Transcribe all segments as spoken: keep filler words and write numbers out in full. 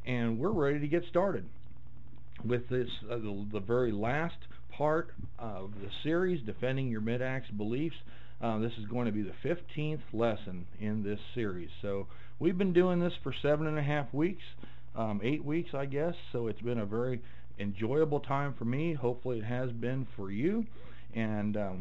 and we're ready to get started with this, uh, the, the very last part of the series, Defending Your Mid-Acts Beliefs. Uh, this is going to be the fifteenth lesson in this series. So we've been doing this for seven and a half weeks, um, eight weeks, I guess. So it's been a very enjoyable time for me. Hopefully it has been for you. And um,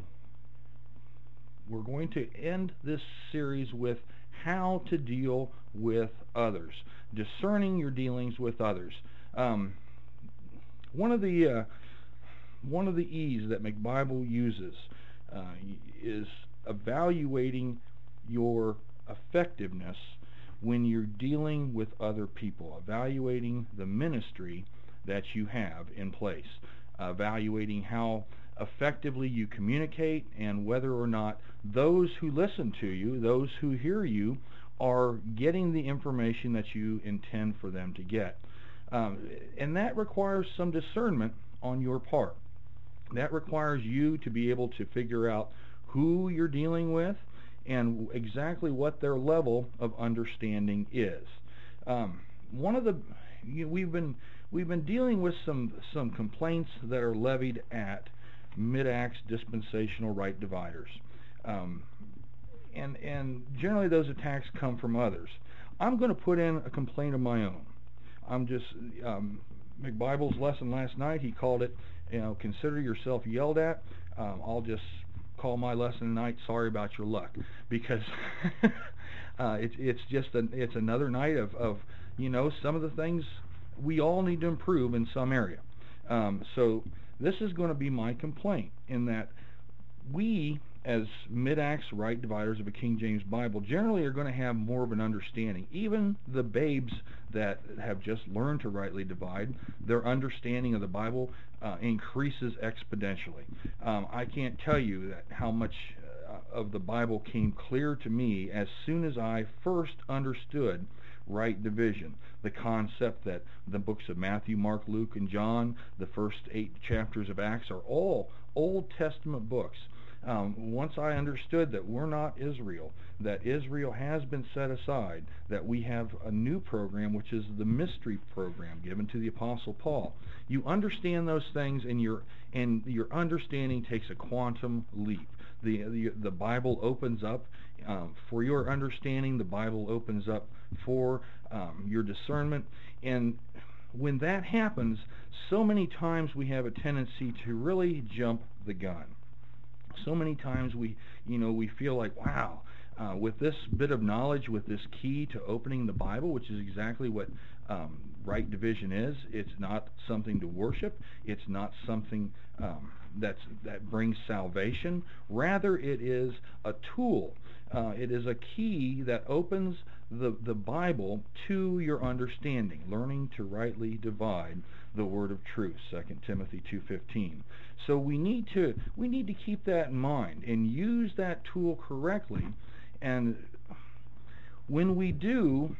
we're going to end this series with how to deal with others, discerning your dealings with others. Um, one of the uh, one of the E's that McBible uses uh, is evaluating your effectiveness when you're dealing with other people, evaluating the ministry that you have in place, uh, evaluating how effectively you communicate and whether or not those who listen to you, those who hear you, are getting the information that you intend for them to get. Um, and that requires some discernment on your part. That requires you to be able to figure out who you're dealing with and exactly what their level of understanding is. Um, one of the you know, we've been we've been dealing with some some complaints that are levied at mid-acts dispensational right dividers, um, and and generally those attacks come from others. I'm going to put in a complaint of my own. I'm just um, McBible's lesson last night. He called it, you know, consider yourself yelled at. Um, I'll just call my lesson tonight, sorry about your luck, because uh, it's it's just a, it's another night of, of you know some of the things we all need to improve in some area. Um, so this is going to be my complaint, in that we as mid-acts right dividers of a King James Bible generally are going to have more of an understanding. Even the babes that have just learned to rightly divide, their understanding of the Bible uh, increases exponentially. Um, I can't tell you that how much uh, of the Bible came clear to me as soon as I first understood right division. The concept that the books of Matthew, Mark, Luke, and John, the first eight chapters of Acts, are all Old Testament books. Um, once I understood that we're not Israel, that Israel has been set aside, that we have a new program, which is the mystery program given to the Apostle Paul. You understand those things, and your and your understanding takes a quantum leap. The the, the Bible opens up um, for your understanding. The Bible opens up for um, your discernment, and when that happens, so many times we have a tendency to really jump the gun. So many times we, you know, we feel like, wow, uh, with this bit of knowledge, with this key to opening the Bible, which is exactly what um, right division is. It's not something to worship. It's not something um, that's that brings salvation. Rather, it is a tool. Uh, it is a key that opens the the Bible to your understanding, learning to rightly divide the word of truth, Second Timothy two fifteen. So we need to we need to keep that in mind and use that tool correctly. And when we do,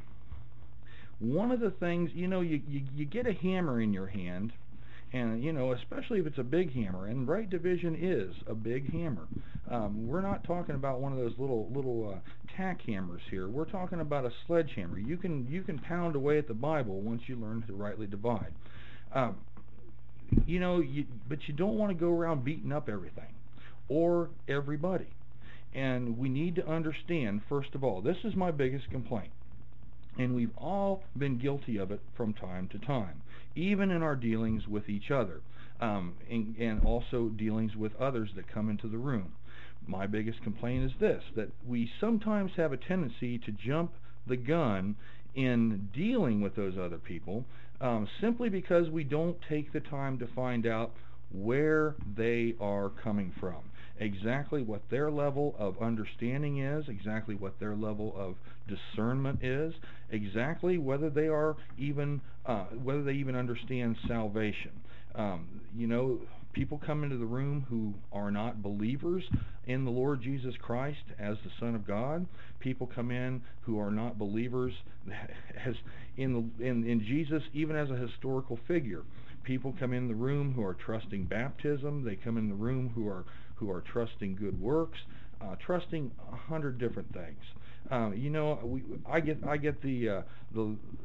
one of the things, you know, you, you, you get a hammer in your hand, and, you know, especially if it's a big hammer, and right division is a big hammer. Um, we're not talking about one of those little little uh, tack hammers here. We're talking about a sledgehammer. You can you can pound away at the Bible once you learn to rightly divide. Um, you know, you, but you don't want to go around beating up everything or everybody. And we need to understand, first of all, this is my biggest complaint. And we've all been guilty of it from time to time, even in our dealings with each other, um, and, and also dealings with others that come into the room. My biggest complaint is this, that we sometimes have a tendency to jump the gun in dealing with those other people, um, simply because we don't take the time to find out where they are coming from, exactly what their level of understanding is, exactly what their level of discernment is, exactly whether they are even uh, whether they even understand salvation. Um, you know, people come into the room who are not believers in the Lord Jesus Christ as the Son of God. People come in who are not believers as in the, in, in Jesus, even as a historical figure. People come in the room who are trusting baptism. They come in the room who are who are trusting good works, uh, trusting a hundred different things. Uh, you know, we, I get I get the uh, the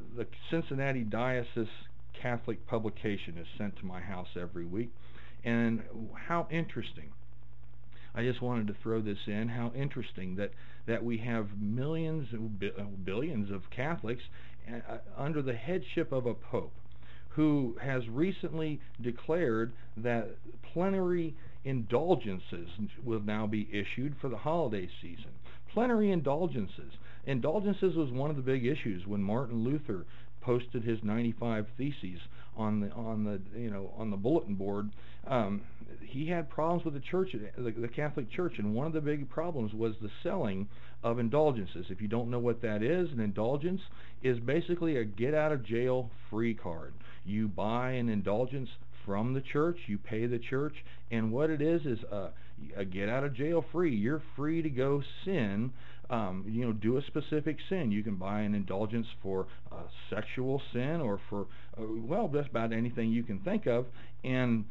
the Cincinnati Diocese Catholic publication is sent to my house every week. And how interesting. I just wanted to throw this in. How interesting that, that we have millions, billions of Catholics uh, under the headship of a pope who has recently declared that plenary indulgences will now be issued for the holiday season. Plenary indulgences. Indulgences was one of the big issues when Martin Luther posted his ninety-five theses on the on the you know on the bulletin board. Um, he had problems with the church, the, the Catholic Church, and one of the big problems was the selling of indulgences. If you don't know what that is, an indulgence is basically a get-out-of-jail-free card. You buy an indulgence from the church, you pay the church, and what it is is a, a get-out-of-jail-free. You're free to go sin. Um, you know, do a specific sin. You can buy an indulgence for uh, sexual sin or for, uh, well, just about anything you can think of. And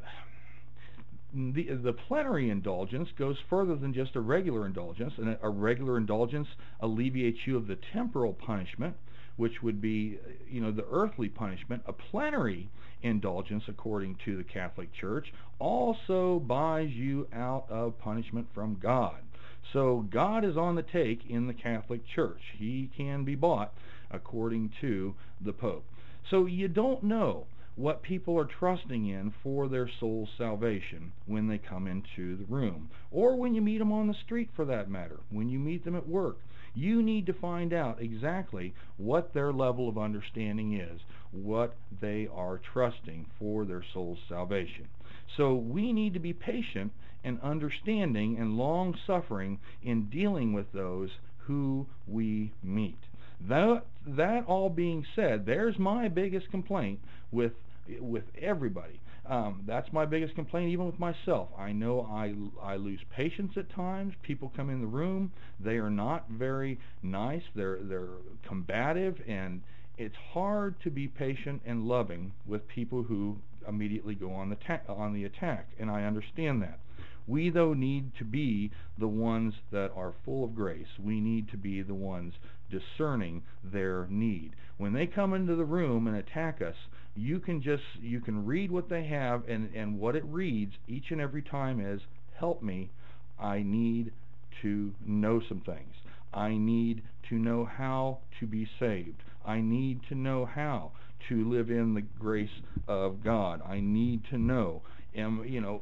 the, the plenary indulgence goes further than just a regular indulgence. And a, a regular indulgence alleviates you of the temporal punishment, which would be, you know, the earthly punishment. A plenary indulgence, according to the Catholic Church, also buys you out of punishment from God. So God is on the take in the Catholic Church. He can be bought according to the Pope. So you don't know what people are trusting in for their soul's salvation when they come into the room, or when you meet them on the street, for that matter, when you meet them at work. You need to find out exactly what their level of understanding is, what they are trusting for their soul's salvation. So we need to be patient and understanding and long-suffering in dealing with those who we meet. That, that all being said, there's my biggest complaint with with everybody. Um, that's my biggest complaint, even with myself. I know I, I lose patience at times. People come in the room, they are not very nice, they're, they're combative, and it's hard to be patient and loving with people who immediately go on the, ta- on the attack, and I understand that. We, though, need to be the ones that are full of grace. We need to be the ones discerning their need. When they come into the room and attack us, you can just, you can read what they have, and, and what it reads each and every time is, help me, I need to know some things. I need to know how to be saved. I need to know how to live in the grace of God. I need to know, am, you know,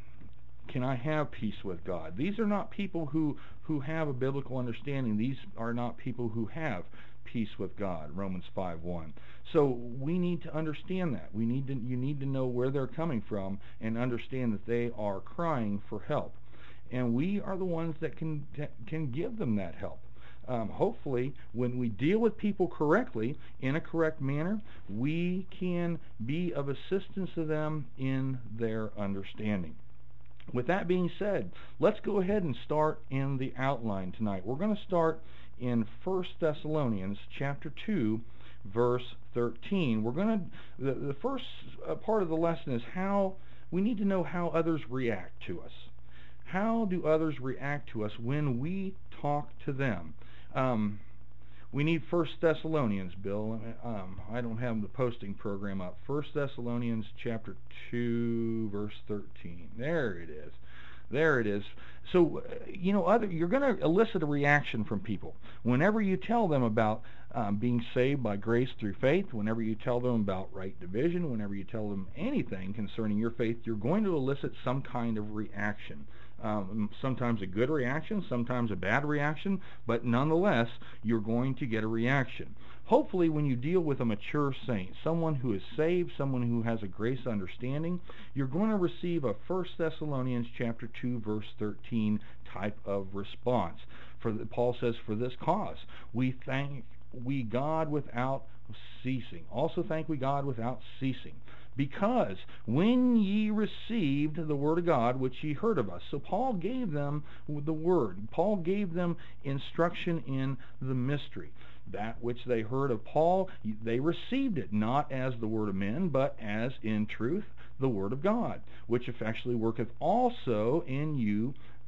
can I have peace with God? These are not people who, who have a biblical understanding. These are not people who have peace with God, Romans five one. So we need to understand that. We need to, you need to know where they're coming from and understand that they are crying for help. And we are the ones that can, can give them that help. Um, hopefully, when we deal with people correctly, in a correct manner, we can be of assistance to them in their understanding. With that being said, let's go ahead and start in the outline tonight. We're going to start in First Thessalonians chapter two, verse thirteen. We're going to, the, the first uh, part of the lesson is how we need to know how others react to us. How do others react to us when we talk to them? Um, we need First Thessalonians, Bill. Um, I don't have the posting program up. First Thessalonians chapter two, verse thirteen. There it is. There it is. So, you know, other, you're going to elicit a reaction from people. Whenever you tell them about um, being saved by grace through faith, whenever you tell them about right division, whenever you tell them anything concerning your faith, you're going to elicit some kind of reaction. Um, sometimes a good reaction, sometimes a bad reaction, but nonetheless, you're going to get a reaction. Hopefully, when you deal with a mature saint, someone who is saved, someone who has a grace understanding, you're going to receive a First Thessalonians chapter two, verse thirteen type of response. For the, Paul says, for this cause, we thank we God without ceasing. Also thank we God without ceasing. Because when ye received the word of God, which ye heard of us. So Paul gave them the word. Paul gave them instruction in the mystery. That which they heard of Paul, they received it, not as the word of men, but as in truth the word of God, which effectually worketh also in you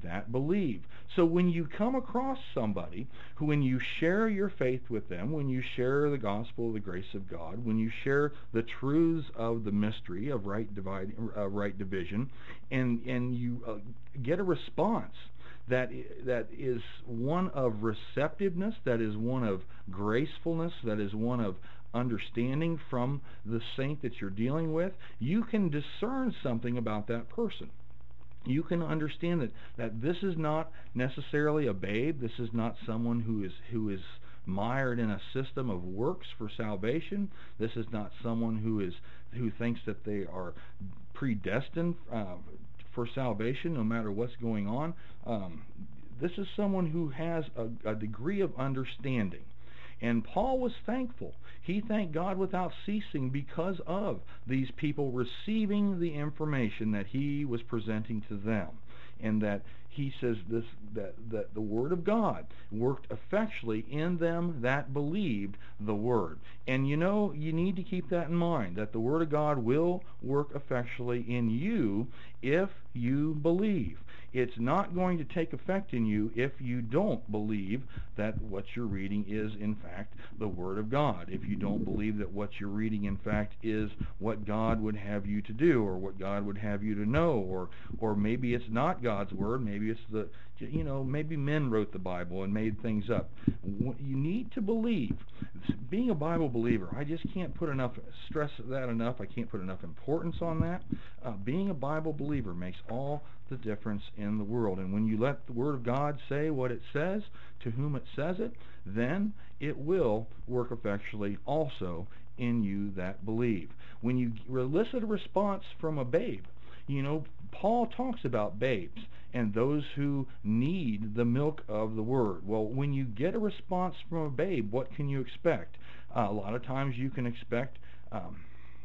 that believe. So when you come across somebody who, when you share your faith with them, when you share the gospel of the grace of God, when you share the truths of the mystery of right divide, uh, right division, and and you uh, get a response that that is one of receptiveness, that is one of gracefulness, that is one of understanding from the saint that you're dealing with, you can discern something about that person. You can understand that, that this is not necessarily a babe. This is not someone who is who is mired in a system of works for salvation. This is not someone who is who thinks that they are predestined uh, for salvation no matter what's going on. Um, this is someone who has a, a degree of understanding. And Paul was thankful. He thanked God without ceasing because of these people receiving the information that he was presenting to them. And that he says this that, that the Word of God worked effectually in them that believed the Word. And you know, you need to keep that in mind, that the Word of God will work effectually in you if you believe. It's not going to take effect in you if you don't believe that what you're reading is, in fact, the Word of God. If you don't believe that what you're reading, in fact, is what God would have you to do, or what God would have you to know, or or maybe it's not God's Word, maybe it's the, you know, maybe men wrote the Bible and made things up. You need to believe. Being a Bible believer, I just can't put enough stress that enough. I can't put enough importance on that. Uh, being a Bible believer makes all the difference in the world. And when you let the Word of God say what it says, to whom it says it, then it will work effectually also in you that believe. When you elicit a response from a babe, you know, Paul talks about babes and those who need the milk of the Word. Well, when you get a response from a babe, what can you expect? Uh, a lot of times you can expect, um,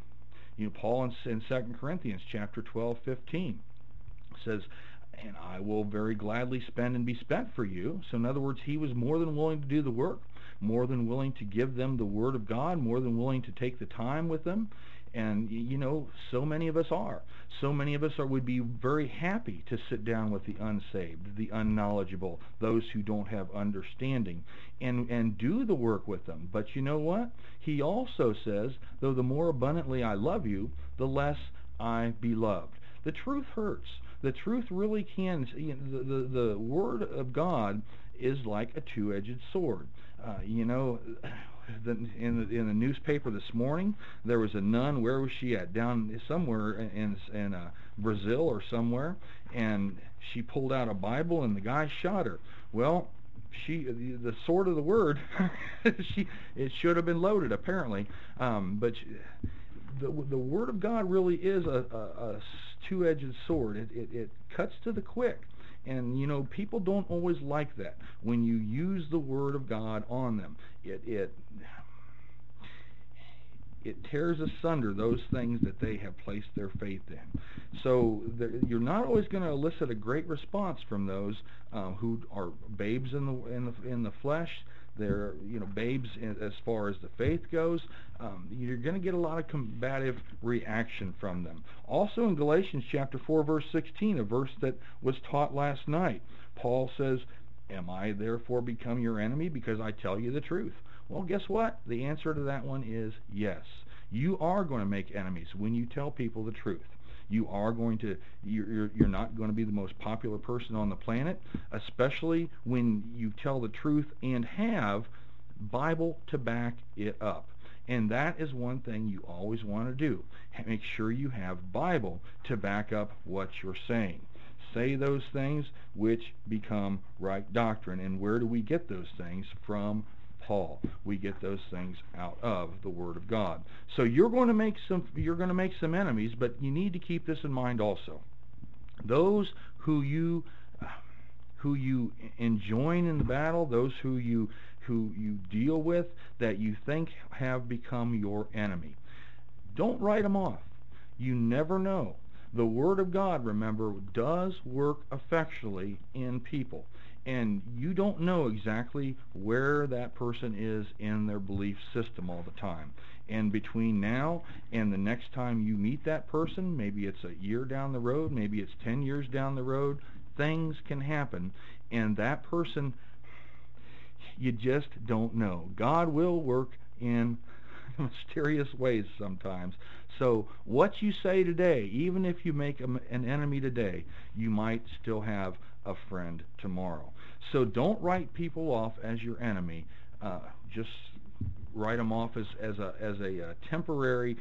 you know, Paul in, in Second Corinthians chapter twelve, fifteen says, and I will very gladly spend and be spent for you. So in other words, he was more than willing to do the work, more than willing to give them the Word of God, more than willing to take the time with them. And, you know, so many of us are. So many of us are, would be very happy to sit down with the unsaved, the unknowledgeable, those who don't have understanding, and, and do the work with them. But you know what? He also says, though the more abundantly I love you, the less I be loved. The truth hurts. The truth really can, you know, the, the, the Word of God is like a two-edged sword. Uh, you know, the, in, the, in the newspaper this morning, there was a nun. Where was she at? Down somewhere in, in uh, Brazil or somewhere, and she pulled out a Bible, and the guy shot her. Well, she, the sword of the Word, she, it should have been loaded, apparently, um, but she, The, the Word of God really is a, a, a two-edged sword. It, it, it cuts to the quick. And, you know, people don't always like that when you use the Word of God on them. It, it, it tears asunder those things that they have placed their faith in. So the, you're not always going to elicit a great response from those uh, who are babes in the, in the, in the flesh. They're, you know, babes as far as the faith goes. Um, you're going to get a lot of combative reaction from them. Also in Galatians chapter four, verse sixteen, a verse that was taught last night, Paul says, am I therefore become your enemy because I tell you the truth? Well, guess what? The answer to that one is yes. You are going to make enemies when you tell people the truth. You are going to, you're, you're not going to be the most popular person on the planet, especially when you tell the truth and have Bible to back it up. And that is one thing you always want to do. Make sure you have Bible to back up what you're saying. Say those things which become right doctrine. And where do we get those things? From Paul. We get those things out of the Word of God. So you're going to make some you're going to make some enemies, but you need to keep this in mind also. Those who you who you enjoin in the battle, those who you who you deal with that you think have become your enemy, don't write them off. You never know. The Word of God, remember, does work effectually in people. And you don't know exactly where that person is in their belief system all the time. And between now and the next time you meet that person, maybe it's a year down the road, maybe it's ten years down the road, things can happen, and that person, you just don't know. God will work in mysterious ways sometimes. So what you say today, even if you make a, an enemy today, you might still have a friend tomorrow. So don't write people off as your enemy. Uh, just write them off as, as a as a, uh temporary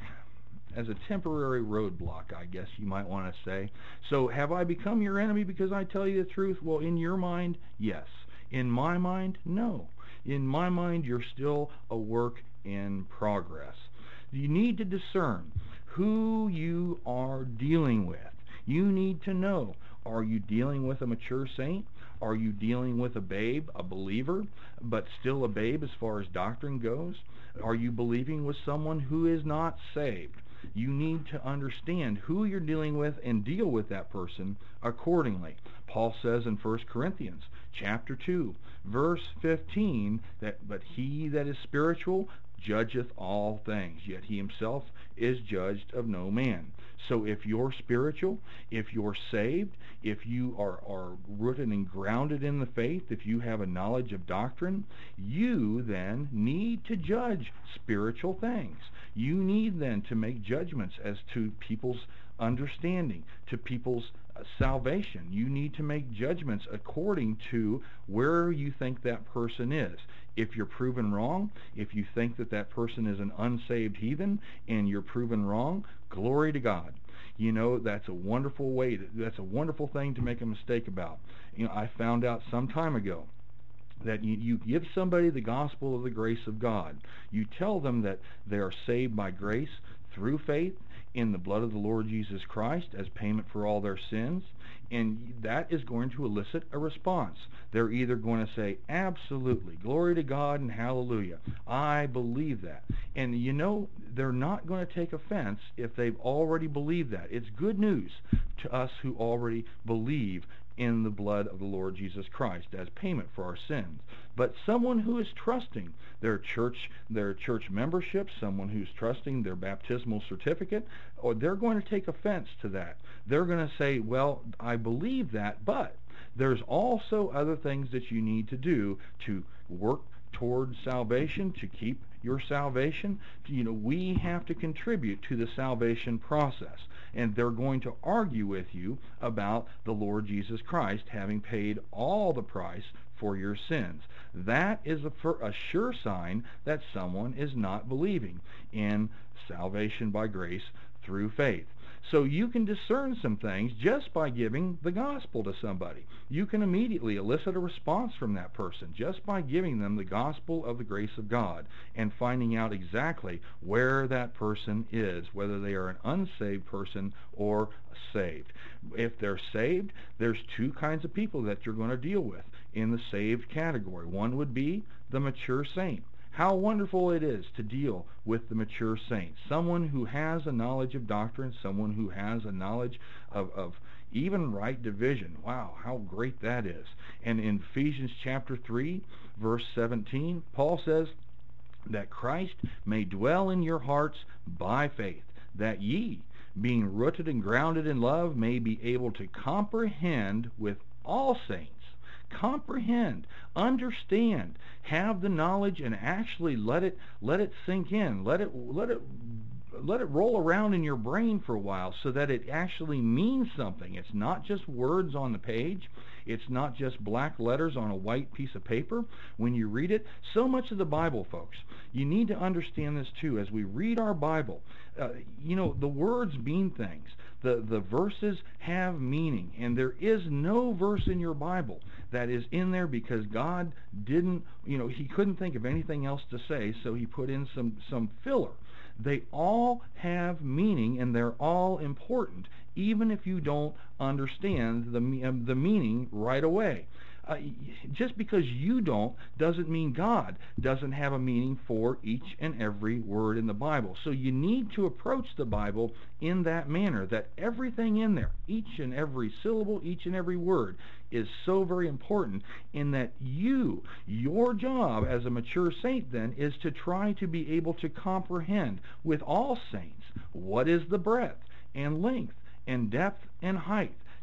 as a temporary roadblock, I guess you might want to say. So have I become your enemy because I tell you the truth? Well, in your mind, yes. In my mind, no. In my mind, you're still a work in progress. You need to discern who you are dealing with. You need to know, are you dealing with a mature saint? Are you dealing with a babe, a believer, but still a babe as far as doctrine goes? Are you believing with someone who is not saved? You need to understand who you're dealing with and deal with that person accordingly. Paul says in First Corinthians chapter two, verse fifteen, that but he that is spiritual judgeth all things, yet he himself is judged of no man. So if you're spiritual, if you're saved, if you are, are rooted and grounded in the faith, if you have a knowledge of doctrine, you then need to judge spiritual things. You need then to make judgments as to people's understanding, to people's uh, salvation. You need to make judgments according to where you think that person is. If you're proven wrong, if you think that that person is an unsaved heathen and you're proven wrong, glory to God. You know, that's a wonderful way, to, that's a wonderful thing to make a mistake about. You know, I found out some time ago that you, you give somebody the gospel of the grace of God. You tell them that they are saved by grace through faith in the blood of the Lord Jesus Christ as payment for all their sins, and that is going to elicit a response. They're either going to say, absolutely, glory to God and hallelujah, I believe that. And you know, they're not going to take offense if they've already believed that. It's good news to us who already believe in the blood of the Lord Jesus Christ as payment for our sins. But someone who is trusting their church, their church membership, someone who's trusting their baptismal certificate, or they're going to take offense to that. They're going to say, well, I believe that, but there's also other things that you need to do to work toward salvation, to keep your salvation. You know, we have to contribute to the salvation process. And they're going to argue with you about the Lord Jesus Christ having paid all the price for your sins. That is a, a sure sign that someone is not believing in salvation by grace through faith. So you can discern some things just by giving the gospel to somebody. You can immediately elicit a response from that person just by giving them the gospel of the grace of God and finding out exactly where that person is, whether they are an unsaved person or saved. If they're saved, there's two kinds of people that you're going to deal with in the saved category. One would be the mature saint. How wonderful it is to deal with the mature saint, someone who has a knowledge of doctrine, someone who has a knowledge of, of even right division. Wow, how great that is. And in Ephesians chapter three, verse seventeen, Paul says that Christ may dwell in your hearts by faith, that ye, being rooted and grounded in love, may be able to comprehend with all saints, comprehend, understand, have the knowledge, and actually let it let it sink in. Let it let it let it roll around in your brain for a while so that it actually means something. It's not just words on the page. It's not just black letters on a white piece of paper. When you read it, so much of the Bible, folks, you need to understand this too. As we read our Bible, uh, you know, the words mean things. The, the verses have meaning, and there is no verse in your Bible that is in there because God didn't, you know, he couldn't think of anything else to say, so he put in some, some filler. They all have meaning, and they're all important, even if you don't understand the, um, the meaning right away. Uh, just because you don't doesn't mean God doesn't have a meaning for each and every word in the Bible. So you need to approach the Bible in that manner, that everything in there, each and every syllable, each and every word, is so very important, in that you, your job as a mature saint then, is to try to be able to comprehend with all saints what is the breadth and length and depth and height,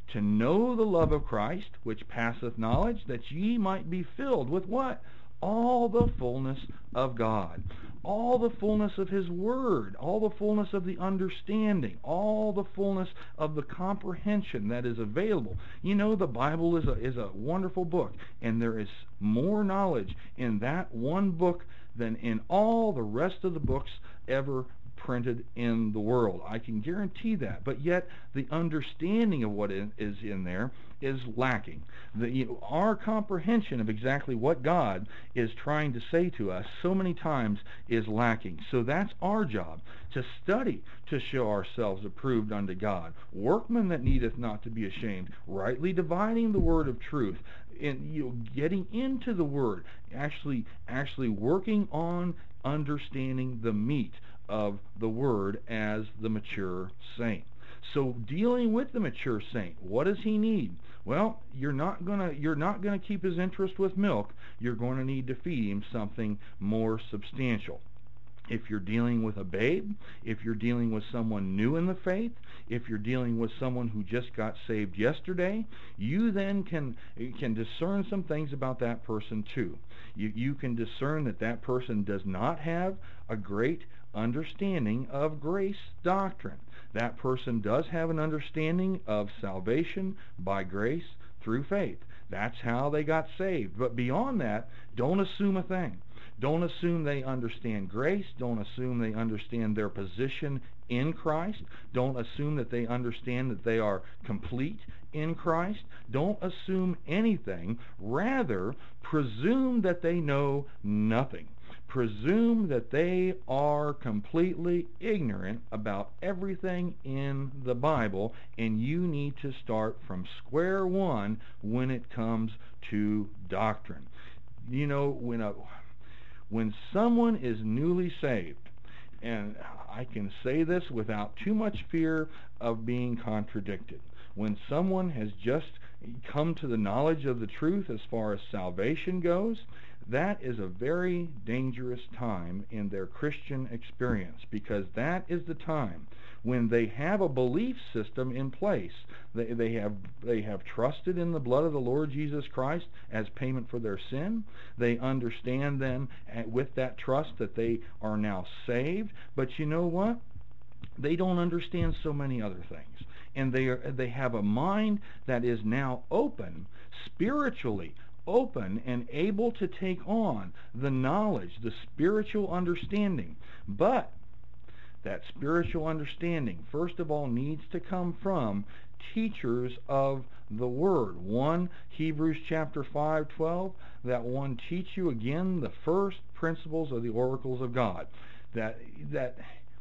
to know the love of Christ, which passeth knowledge, that ye might be filled with what? All the fullness of God. All the fullness of His Word, all the fullness of the understanding, all the fullness of the comprehension that is available. You know, the Bible is a, is a wonderful book, and there is more knowledge in that one book than in all the rest of the books ever printed in the world. I can guarantee that. But yet, the understanding of what is in there is lacking. The, you know, our comprehension of exactly what God is trying to say to us so many times is lacking. So that's our job, to study, to show ourselves approved unto God, workmen that needeth not to be ashamed, rightly dividing the word of truth, and you know, getting into the Word, actually, actually working on understanding the meat of the Word as the mature saint. So dealing with the mature saint, what does he need? Well, you're not gonna you're not gonna keep his interest with milk. You're going to need to feed him something more substantial. If you're dealing with a babe, if you're dealing with someone new in the faith, if you're dealing with someone who just got saved yesterday, you then can can discern some things about that person too. You, you can discern that that person does not have a great understanding of grace doctrine. That person does have an understanding of salvation by grace through faith. That's how they got saved. But beyond that, don't assume a thing. Don't assume they understand grace. Don't assume they understand their position in Christ. Don't assume that they understand that they are complete in Christ. Don't assume anything. Rather, presume that they know nothing. Presume that they are completely ignorant about everything in the Bible, and you need to start from square one when it comes to doctrine. You know, when a When someone is newly saved, and I can say this without too much fear of being contradicted, when someone has just come to the knowledge of the truth as far as salvation goes, that is a very dangerous time in their Christian experience, because that is the time when they have a belief system in place. They, they have they have trusted in the blood of the Lord Jesus Christ as payment for their sin. They understand then with that trust that they are now saved. But you know what? They don't understand so many other things. And they are, they have a mind that is now open spiritually, open and able to take on the knowledge, the spiritual understanding. But that spiritual understanding, first of all, needs to come from teachers of the Word. One, Hebrews chapter five, twelve, that one teach you again the first principles of the oracles of God. That, that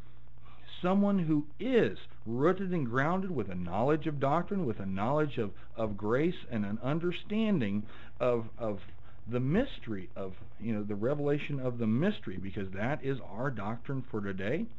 someone who is rooted and grounded with a knowledge of doctrine, with a knowledge of, of grace, and an understanding of, of the mystery of, you know, the revelation of the mystery, because that is our doctrine for today.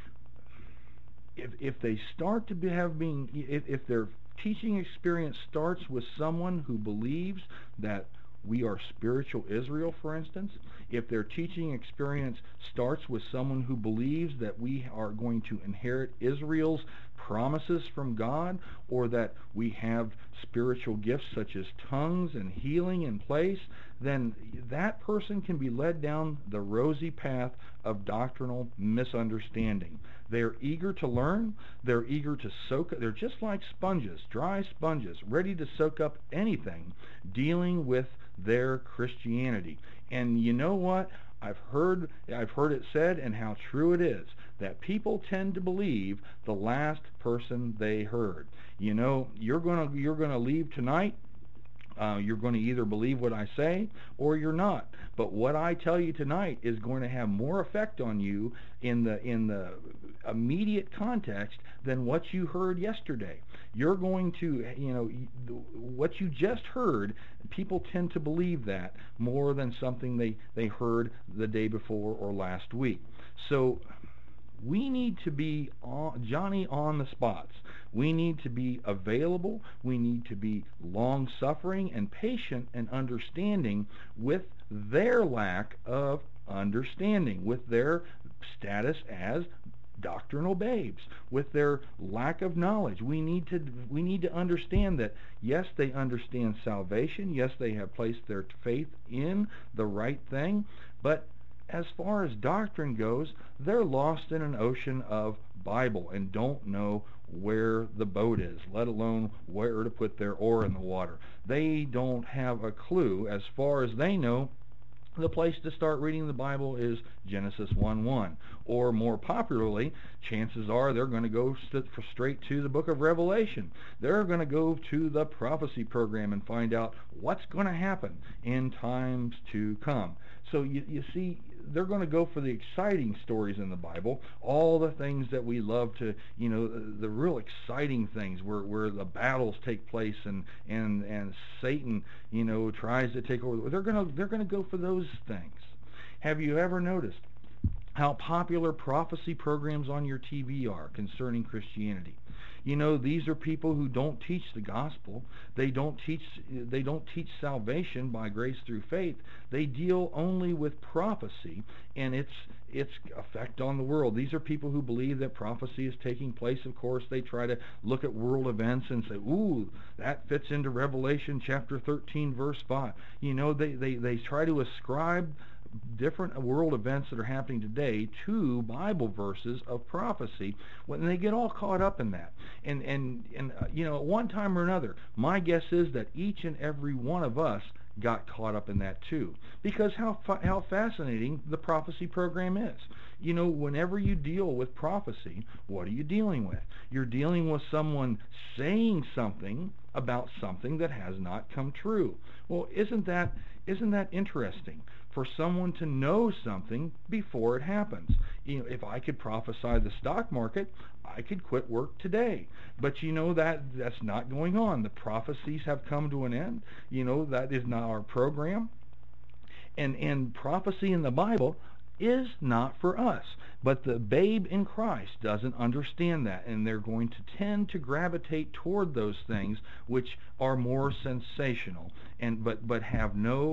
If, if they start to be, have being, if, if their teaching experience starts with someone who believes that we are spiritual Israel, for instance, if their teaching experience starts with someone who believes that we are going to inherit Israel's promises from God, or that we have spiritual gifts such as tongues and healing in place, then that person can be led down the rosy path of doctrinal misunderstanding. They're eager to learn. They're eager to soak. They're just like sponges, dry sponges, ready to soak up anything dealing with their Christianity. And you know what? I've heard I've heard it said, and how true it is, that people tend to believe the last person they heard. You know, you're gonna you're gonna leave tonight. Uh, you're going to either believe what I say or you're not. But what I tell you tonight is going to have more effect on you in the in the immediate context than what you heard yesterday. You're going to, you know, what you just heard, people tend to believe that more than something they, they heard the day before or last week. So we need to be on, Johnny on the spots. We need to be available. We need to be long-suffering and patient and understanding with their lack of understanding, with their status as doctrinal babes with their lack of knowledge. We need to we need to understand that, yes, they understand salvation. Yes, they have placed their faith in the right thing. But as far as doctrine goes, they're lost in an ocean of Bible and don't know where the boat is, let alone where to put their oar in the water. They don't have a clue. As far as they know, the place to start reading the Bible is Genesis one one. Or more popularly, chances are they're going to go st- straight to the book of Revelation. They're going to go to the prophecy program and find out what's going to happen in times to come. So you, you see, they're going to go for the exciting stories in the Bible, all the things that we love to, you know, the, the real exciting things where, where the battles take place and, and, and Satan, you know, tries to take over. They're going to, they're going to go for those things. Have you ever noticed how popular prophecy programs on your T V are concerning Christianity? You know, these are people who don't teach the gospel. They don't teach they don't teach salvation by grace through faith. They deal only with prophecy and its its effect on the world. These are people who believe that prophecy is taking place. Of course, they try to look at world events and say, ooh, that fits into Revelation chapter thirteen, verse five. You know, they, they, they try to ascribe different world events that are happening today to Bible verses of prophecy, when they get all caught up in that. And, and, and uh, you know, at one time or another, my guess is that each and every one of us got caught up in that too. Because how fa- how fascinating the prophecy program is. You know, whenever you deal with prophecy, what are you dealing with? You're dealing with someone saying something about something that has not come true. Well, isn't that isn't that interesting? For someone to know something before it happens. You know, if I could prophesy the stock market, I could quit work today. But you know that that's not going on. The prophecies have come to an end. You know, that is not our program. And and prophecy in the Bible is not for us. But the babe in Christ doesn't understand that, and they're going to tend to gravitate toward those things which are more sensational and but but have no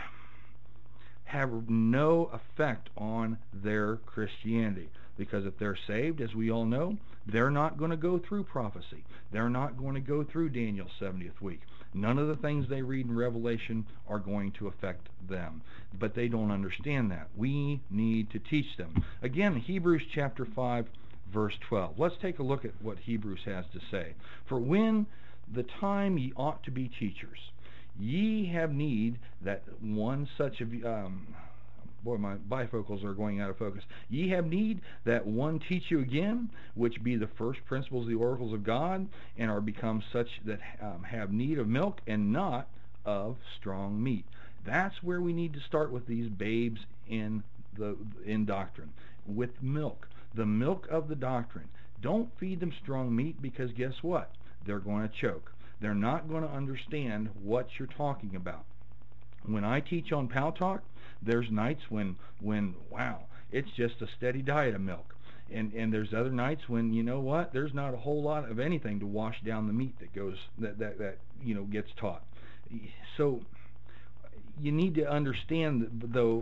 have no effect on their Christianity. Because if they're saved, as we all know, they're not going to go through prophecy. They're not going to go through Daniel's seventieth week. None of the things they read in Revelation are going to affect them. But they don't understand that. We need to teach them. Again, Hebrews chapter five, verse twelve. Let's take a look at what Hebrews has to say. For when the time ye ought to be teachers, ye have need that one such of um, boy, my bifocals are going out of focus. Ye have need that one teach you again, which be the first principles of the oracles of God, and are become such that um, have need of milk and not of strong meat. That's where we need to start with these babes in the in doctrine, with milk, the milk of the doctrine. Don't feed them strong meat, because guess what? They're going to choke. They're not going to understand what you're talking about. When I teach on Pal Talk, there's nights when, when wow, it's just a steady diet of milk. And and there's other nights when, you know what, there's not a whole lot of anything to wash down the meat that goes, that, that, that you know, gets taught. So you need to understand that, though,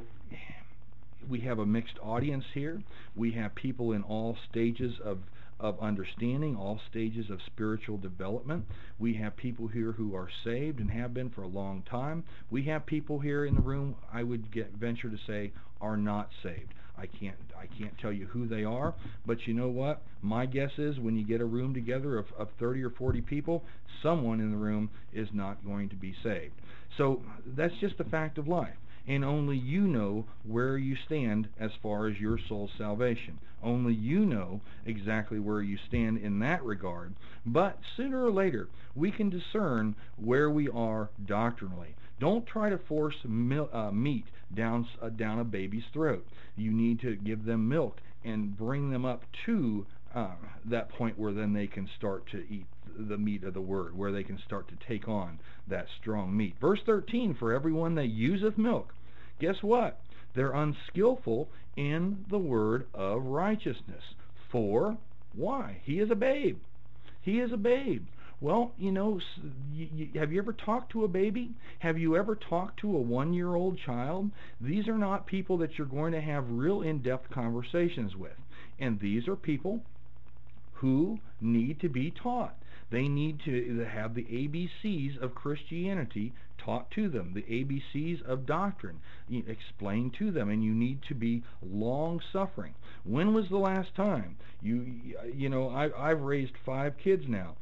we have a mixed audience here. We have people in all stages of of understanding, all stages of spiritual development. We have people here who are saved and have been for a long time. We have people here in the room, I would get venture to say, are not saved. I can't I can't tell you who they are, but you know what? My guess is when you get a room together of, of thirty or forty people, someone in the room is not going to be saved. So that's just a fact of life. And only you know where you stand as far as your soul's salvation. Only you know exactly where you stand in that regard. But sooner or later, we can discern where we are doctrinally. Don't try to force mil- uh, meat down, uh, down a baby's throat. You need to give them milk and bring them up to uh, that point where then they can start to eat the meat of the word, where they can start to take on that strong meat. Verse thirteen, for everyone that useth milk, guess what? They're unskillful in the word of righteousness. For, why? He is a babe. He is a babe. Well, you know, you, you, have you ever talked to a baby? Have you ever talked to a one-year-old child? These are not people that you're going to have real in-depth conversations with. And these are people who need to be taught. They need to have the A B Cs of Christianity taught to them, the A B Cs of doctrine explained to them, and you need to be long-suffering. When was the last time? You, you know, I, I've raised five kids now.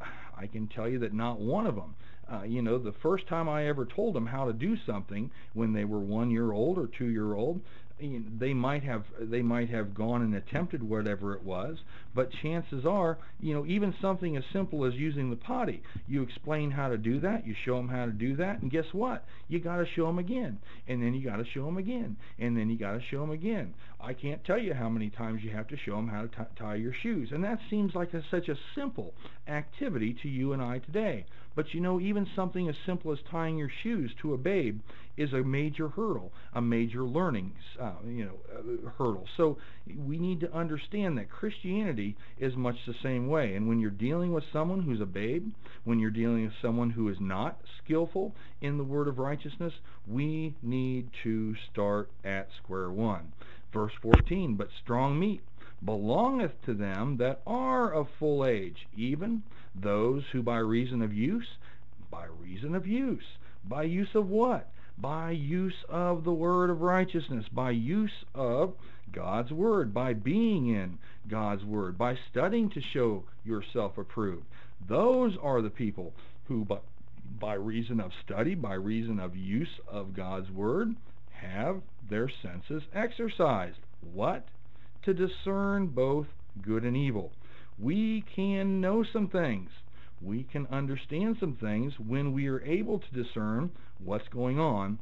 I can tell you that not one of them, uh, you know, the first time I ever told them how to do something when they were one year old or two year old, they might have they might have gone and attempted whatever it was, but chances are, you know, even something as simple as using the potty, you explain how to do that, you show them how to do that, and guess what? You got to show them again, and then you got to show them again, and then you got to show them again. I can't tell you how many times you have to show them how to t tie your shoes, and that seems like a, such a simple activity to you and I today. But you know, even something as simple as tying your shoes to a babe is a major hurdle, a major learning uh, you know, uh, hurdle. So we need to understand that Christianity is much the same way. And when you're dealing with someone who's a babe, when you're dealing with someone who is not skillful in the word of righteousness, we need to start at square one. Verse fourteen, but strong meat belongeth to them that are of full age, even those who by reason of use, by reason of use, by use of what? By use of the word of righteousness, by use of God's word, by being in God's word, by studying to show yourself approved. Those are the people who, by, by reason of study, by reason of use of God's word, have their senses exercised. What? To discern both good and evil. We can know some things. We can understand some things when we are able to discern what's going on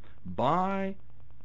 by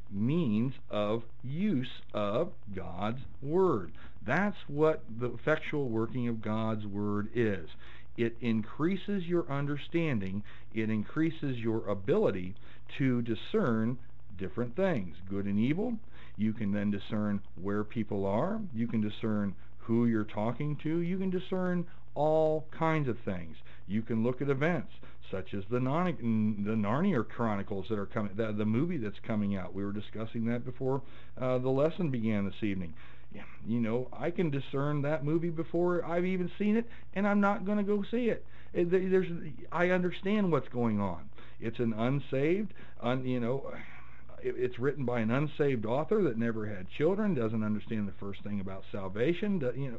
means of use of God's word. That's what the effectual working of God's word is. It increases your understanding. It increases your ability to discern different things, good and evil. You can then discern where people are. You can discern who you're talking to. You can discern all kinds of things. You can look at events such as the, non the Narnia Chronicles that are coming, the, the movie that's coming out. We were discussing that before uh, the lesson began this evening. Yeah, you know, I can discern that movie before I've even seen it, and I'm not going to go see it. it. There's, I understand what's going on. It's an unsaved, un, you know, it's written by an unsaved author that never had children, doesn't understand the first thing about salvation. You know,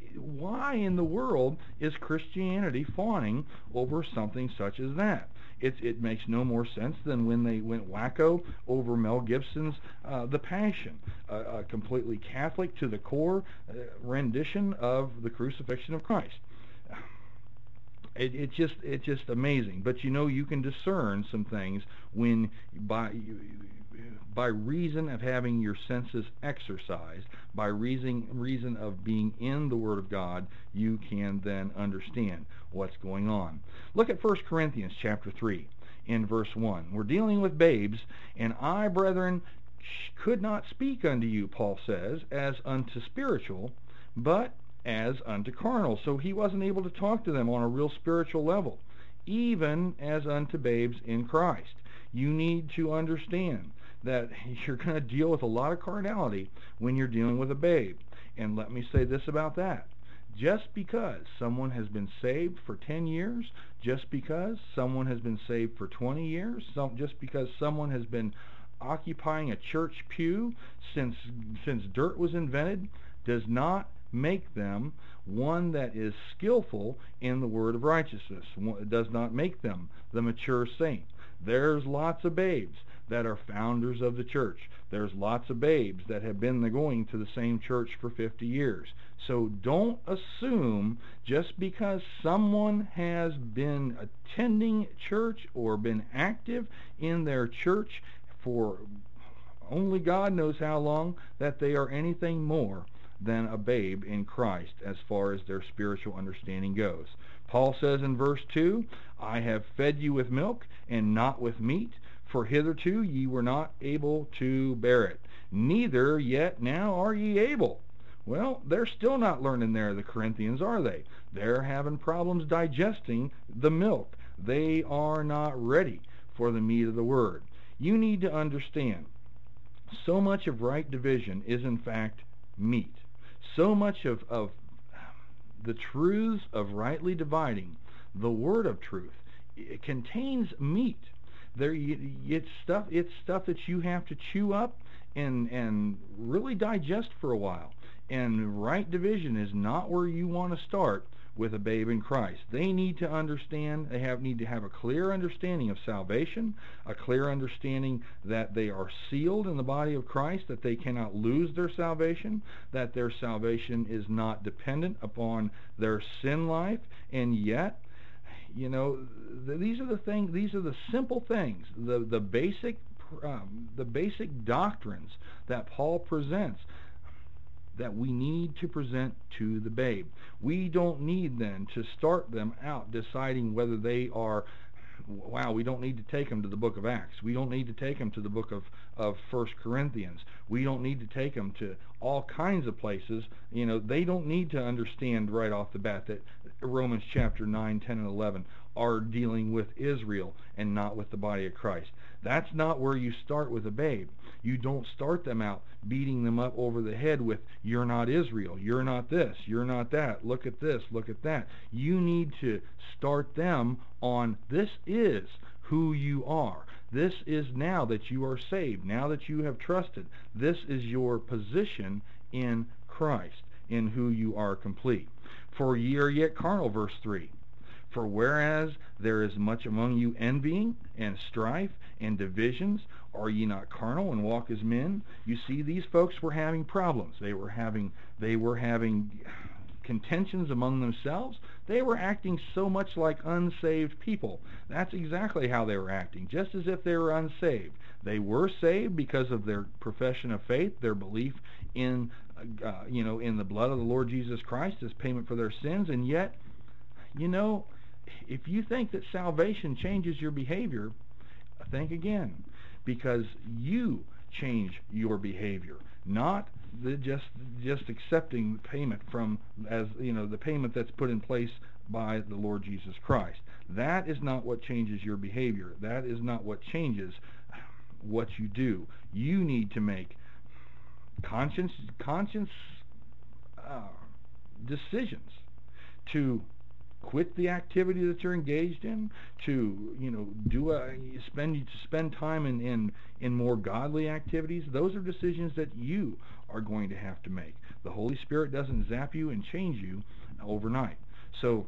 why in the world is Christianity fawning over something such as that? It, it makes no more sense than when they went wacko over Mel Gibson's uh, The Passion, a, a completely Catholic to the core uh, rendition of the crucifixion of Christ. It, it just it's just amazing. But you know, you can discern some things when by by reason of having your senses exercised, by reason reason of being in the Word of God, you can then understand what's going on. Look at First Corinthians chapter three in verse one. We're dealing with babes, and I, brethren, could not speak unto you, Paul says, as unto spiritual, but as unto carnal. So he wasn't able to talk to them on a real spiritual level, even as unto babes in Christ. You need to understand that you're going to deal with a lot of carnality when you're dealing with a babe. And let me say this about that. Just because someone has been saved for ten years, just because someone has been saved for twenty years, some, just because someone has been occupying a church pew since, since dirt was invented, does not make them one that is skillful in the word of righteousness. It does not make them the mature saint. There's lots of babes that are founders of the church. There's lots of babes that have been going to the same church for fifty years. So don't assume just because someone has been attending church or been active in their church for only God knows how long that they are anything more than a babe in Christ as far as their spiritual understanding goes. Paul says in verse two, I have fed you with milk and not with meat, for hitherto ye were not able to bear it, neither yet now are ye able. Well, they're still not learning there, the Corinthians, are they? They're having problems digesting the milk. They are not ready for the meat of the word. You need to understand, so much of right division is in fact meat. So much of, of the truths of rightly dividing the word of truth, it contains meat. There, it's stuff. It's stuff that you have to chew up and and really digest for a while. And right division is not where you want to start with a babe in Christ. They need to understand. They have need to have a clear understanding of salvation, a clear understanding that they are sealed in the body of Christ, that they cannot lose their salvation, that their salvation is not dependent upon their sin life, and yet, you know, th- these are the things. These are the simple things, the the basic, um, the basic doctrines that Paul presents, that we need to present to the babe. We don't need then to start them out deciding whether they are, wow, we don't need to take them to the book of Acts. We don't need to take them to the book of, of First Corinthians. We don't need to take them to all kinds of places. You know, they don't need to understand right off the bat that Romans chapter nine, ten, and eleven are dealing with Israel and not with the body of Christ. That's not where you start with a babe. You don't start them out beating them up over the head with, you're not Israel, you're not this, you're not that, look at this, look at that. You need to start them on, this is who you are. This is now that you are saved, now that you have trusted. This is your position in Christ, in who you are complete. For ye are yet carnal, verse three. For whereas there is much among you envying and strife and divisions, are ye not carnal and walk as men? You see, these folks were having problems. They were having they were having contentions among themselves. They were acting so much like unsaved people. That's exactly how they were acting, just as if they were unsaved. They were saved because of their profession of faith, their belief in uh, you know in the blood of the Lord Jesus Christ as payment for their sins, and yet, you know, if you think that salvation changes your behavior, think again, because you change your behavior, not the just just accepting payment from, as you know, the payment that's put in place by the Lord Jesus Christ. That is not what changes your behavior. That is not what changes what you do. You need to make conscience conscience uh, decisions to quit the activity that you're engaged in, to, you know, do a spend spend time in, in in more godly activities. Those are decisions that you are going to have to make. The Holy Spirit doesn't zap you and change you overnight. So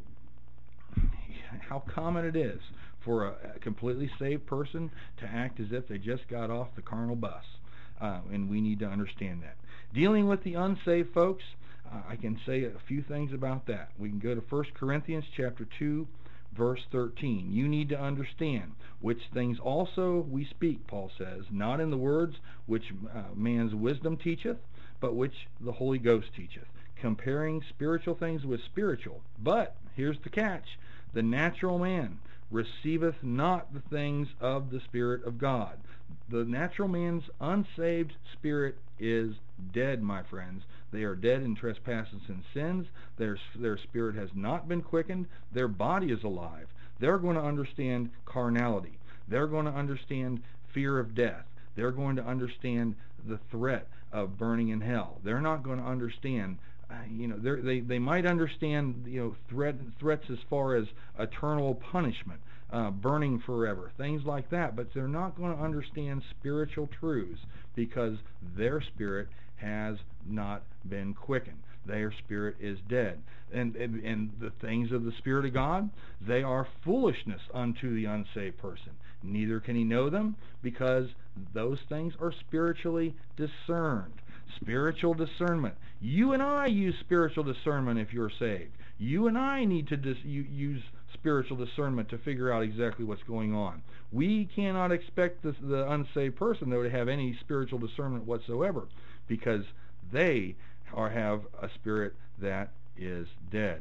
how common it is for a, a completely saved person to act as if they just got off the carnal bus. Uh, and we need to understand that. Dealing with the unsaved folks, Uh, I can say a few things about that. We can go to First Corinthians chapter two, verse thirteen. You need to understand which things also we speak, Paul says, not in the words which uh, man's wisdom teacheth, but which the Holy Ghost teacheth, comparing spiritual things with spiritual. But, here's the catch, the natural man receiveth not the things of the Spirit of God. The natural man's unsaved spirit is dead, my friends. They are dead in trespasses and sins. Their, their spirit has not been quickened. Their body is alive. They're going to understand carnality. They're going to understand fear of death. They're going to understand the threat of burning in hell. They're not going to understand, uh, you know, they they might understand, you know, threat, threats as far as eternal punishment, uh, burning forever, things like that. But they're not going to understand spiritual truths because their spirit has not been quickened. Their spirit is dead. And, and and the things of the Spirit of God, they are foolishness unto the unsaved person. Neither can he know them, because those things are spiritually discerned. Spiritual discernment. You and I use spiritual discernment if you're saved. You and I need to dis- use spiritual discernment to figure out exactly what's going on. We cannot expect the, the unsaved person, though, to have any spiritual discernment whatsoever, because they are have a spirit that is dead.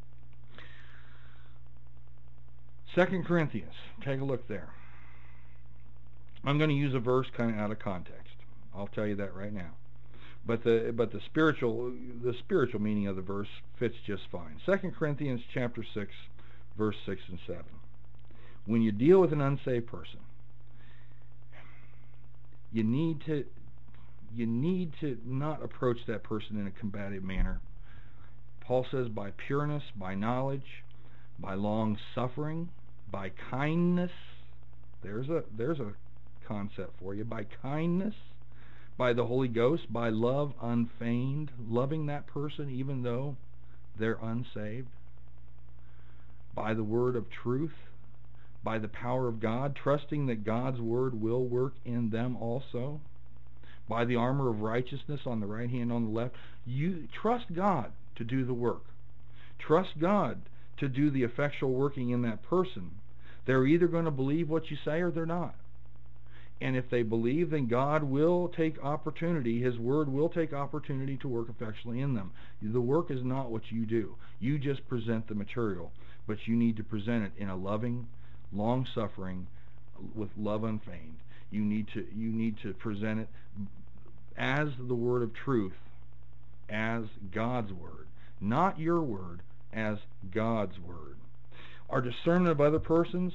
Second Corinthians, take a look there. I'm going to use a verse kind of out of context. I'll tell you that right now. But the but the spiritual the spiritual meaning of the verse fits just fine. Second Corinthians chapter six, verse six and seven. When you deal with an unsaved person, you need to you need to not approach that person in a combative manner. Paul says by pureness, by knowledge, by long suffering, by kindness. There's a there's a concept for you. By kindness, by the Holy Ghost, by love unfeigned, loving that person even though they're unsaved, by the word of truth, by the power of God, trusting that God's word will work in them also, by the armor of righteousness on the right hand, on the left. You trust God to do the work. Trust God to do the effectual working in that person. They're either going to believe what you say or they're not. And if they believe, then God will take opportunity, his word will take opportunity to work effectually in them. The work is not what you do. You just present the material, but you need to present it in a loving, long-suffering, with love unfeigned. You need to you need to present it as the word of truth, as God's word, not your word, as God's word. Our discernment of other persons,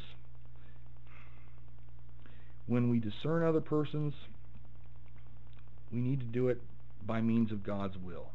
when we discern other persons, we need to do it by means of God's will.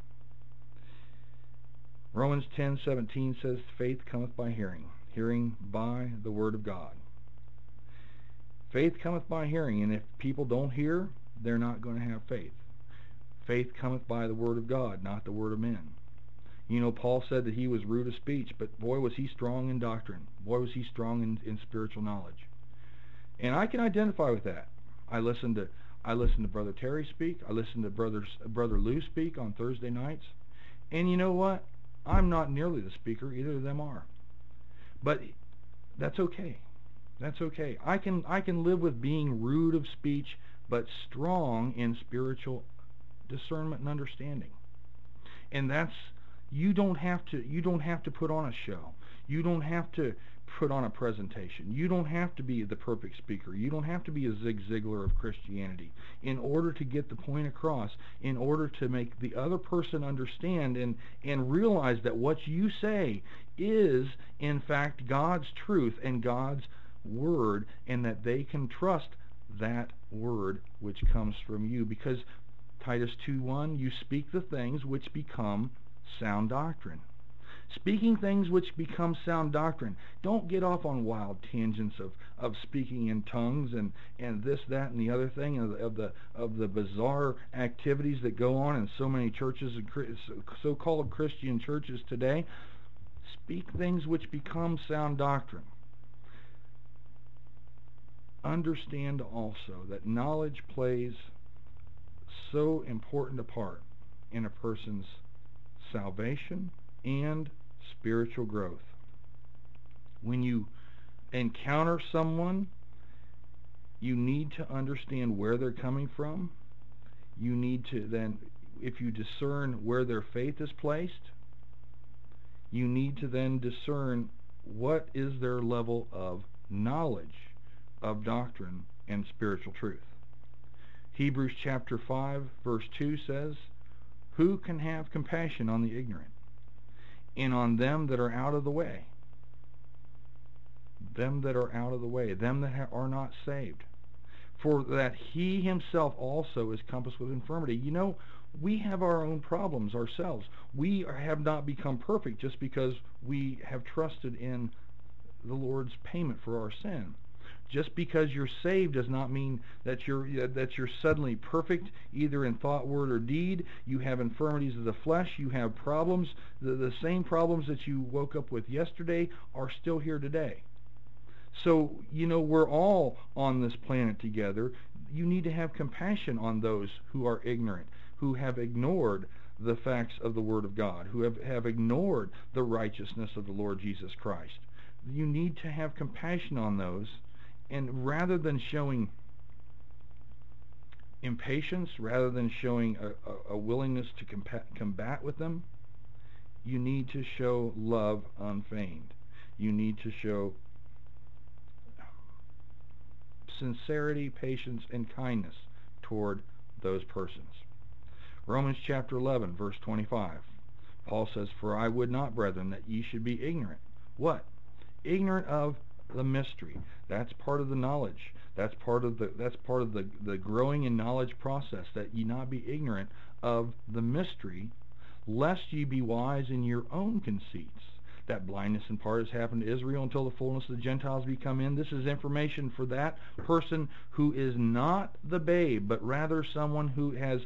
Romans ten seventeen says, faith cometh by hearing, hearing by the word of God. Faith cometh by hearing, and if people don't hear, they're not going to have faith. Faith cometh by the word of God, not the word of men. You know, Paul said that he was rude of speech, but boy, was he strong in doctrine. Boy, was he strong in, in spiritual knowledge. And I can identify with that. I listen to I listen to Brother Terry speak. I listen to Brother, Brother Lou speak on Thursday nights. And you know what? I'm not nearly the speaker. Either of them are. But that's okay. That's okay. I can I can live with being rude of speech, but strong in spiritual discernment and understanding. And that's you don't have to you don't have to put on a show. You don't have to put on a presentation. You don't have to be the perfect speaker. You don't have to be a Zig Ziglar of Christianity in order to get the point across, in order to make the other person understand and, and realize that what you say is, in fact, God's truth and God's word, and that they can trust that word which comes from you. Because Titus two one, you speak the things which become sound doctrine. Speaking things which become sound doctrine. Don't get off on wild tangents of, of speaking in tongues and, and this, that, and the other thing, of, of the of the bizarre activities that go on in so many churches and so-called Christian churches today. Speak things which become sound doctrine. Understand also that knowledge plays so important a part in a person's salvation and spiritual growth. When you encounter someone, you need to understand where they're coming from. You need to then, if you discern where their faith is placed, you need to then discern what is their level of knowledge of doctrine and spiritual truth. Hebrews chapter five verse two says, who can have compassion on the ignorant and on them that are out of the way? Them that are out of the way, them that are not saved. For that he himself also is compassed with infirmity. You know, we have our own problems ourselves. We are, have not become perfect just because we have trusted in the Lord's payment for our sin. Just because you're saved does not mean that you're that you're suddenly perfect, either in thought, word, or deed. You have infirmities of the flesh. You have problems. The, the same problems that you woke up with yesterday are still here today. So, you know, we're all on this planet together. You need to have compassion on those who are ignorant, who have ignored the facts of the Word of God, who have, have ignored the righteousness of the Lord Jesus Christ. You need to have compassion on those. And rather than showing impatience, rather than showing a, a, a willingness to combat, combat with them, you need to show love unfeigned. You need to show sincerity, patience, and kindness toward those persons. Romans chapter eleven, verse twenty-five. Paul says, for I would not, brethren, that ye should be ignorant. What? Ignorant of the mystery. That's part of the knowledge. That's part of the that's part of the, the growing in knowledge process, that ye not be ignorant of the mystery, lest ye be wise in your own conceits. That blindness in part has happened to Israel until the fullness of the Gentiles be come in. This is information for that person who is not the babe, but rather someone who has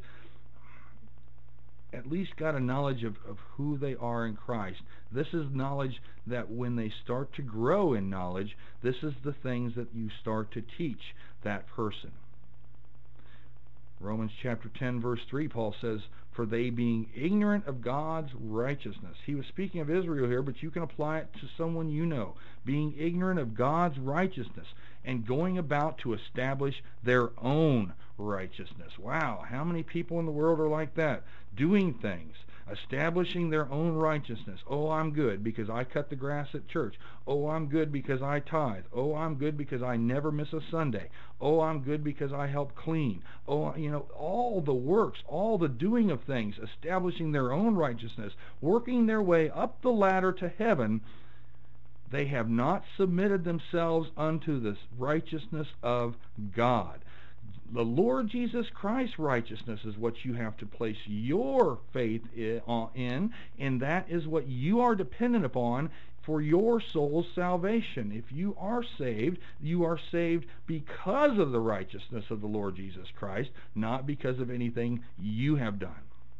at least got a knowledge of, of who they are in Christ. This is knowledge that when they start to grow in knowledge, this is the things that you start to teach that person. Romans chapter ten, verse three, Paul says, for they being ignorant of God's righteousness. He was speaking of Israel here, but you can apply it to someone you know. Being ignorant of God's righteousness and going about to establish their own righteousness. Wow, how many people in the world are like that? Doing things, establishing their own righteousness. Oh, I'm good because I cut the grass at church. Oh, I'm good because I tithe. Oh, I'm good because I never miss a Sunday. Oh, I'm good because I help clean. Oh, you know, all the works, all the doing of things, establishing their own righteousness, working their way up the ladder to heaven. They have not submitted themselves unto the righteousness of God. The Lord Jesus Christ's righteousness is what you have to place your faith in, and that is what you are dependent upon for your soul's salvation. If you are saved, you are saved because of the righteousness of the Lord Jesus Christ, not because of anything you have done.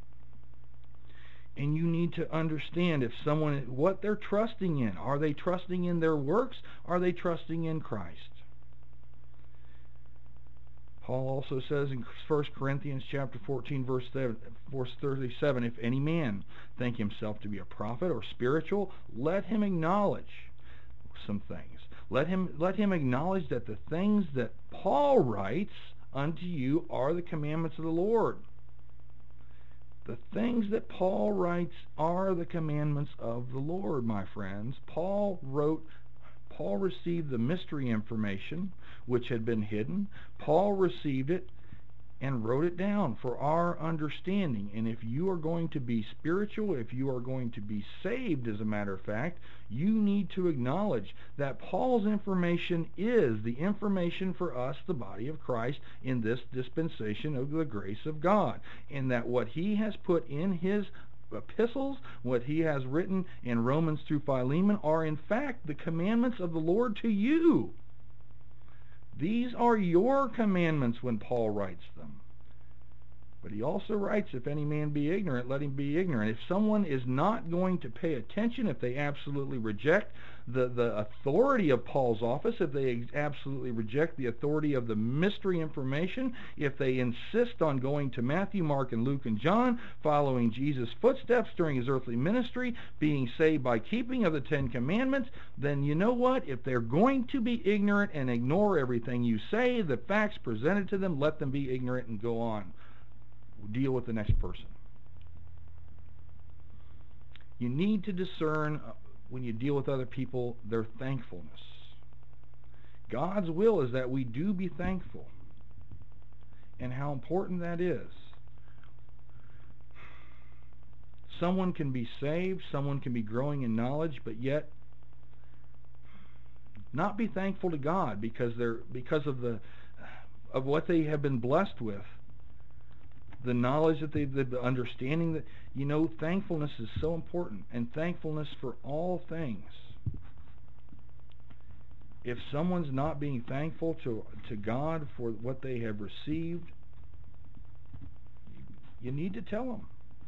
And you need to understand if someone, what they're trusting in. Are they trusting in their works? Are they trusting in Christ? Paul also says in First Corinthians chapter fourteen, verse thirty-seven, if any man think himself to be a prophet or spiritual, let him acknowledge some things. Let him, let him acknowledge that the things that Paul writes unto you are the commandments of the Lord. The things that Paul writes are the commandments of the Lord, my friends. Paul wrote, Paul received the mystery information which had been hidden. Paul received it and wrote it down for our understanding. And if you are going to be spiritual, if you are going to be saved, as a matter of fact, you need to acknowledge that Paul's information is the information for us, the body of Christ, in this dispensation of the grace of God. And that what he has put in his epistles, what he has written in Romans through Philemon, are in fact the commandments of the Lord to you. These are your commandments when Paul writes them. But he also writes, if any man be ignorant, let him be ignorant. If someone is not going to pay attention, if they absolutely reject the, the authority of Paul's office, if they absolutely reject the authority of the mystery information, if they insist on going to Matthew, Mark, and Luke, and John, following Jesus' footsteps during his earthly ministry, being saved by keeping of the Ten Commandments, then you know what? If they're going to be ignorant and ignore everything you say, the facts presented to them, let them be ignorant and go on. Deal with the next person. You need to discern, uh, when you deal with other people, their thankfulness. God's will is that we do be thankful, and how important that is. Someone can be saved, someone can be growing in knowledge, but yet not be thankful to God because they're because of the of what they have been blessed with. The knowledge that they, the understanding that, you know, thankfulness is so important, and thankfulness for all things. If someone's not being thankful to, to God for what they have received, you need to tell them.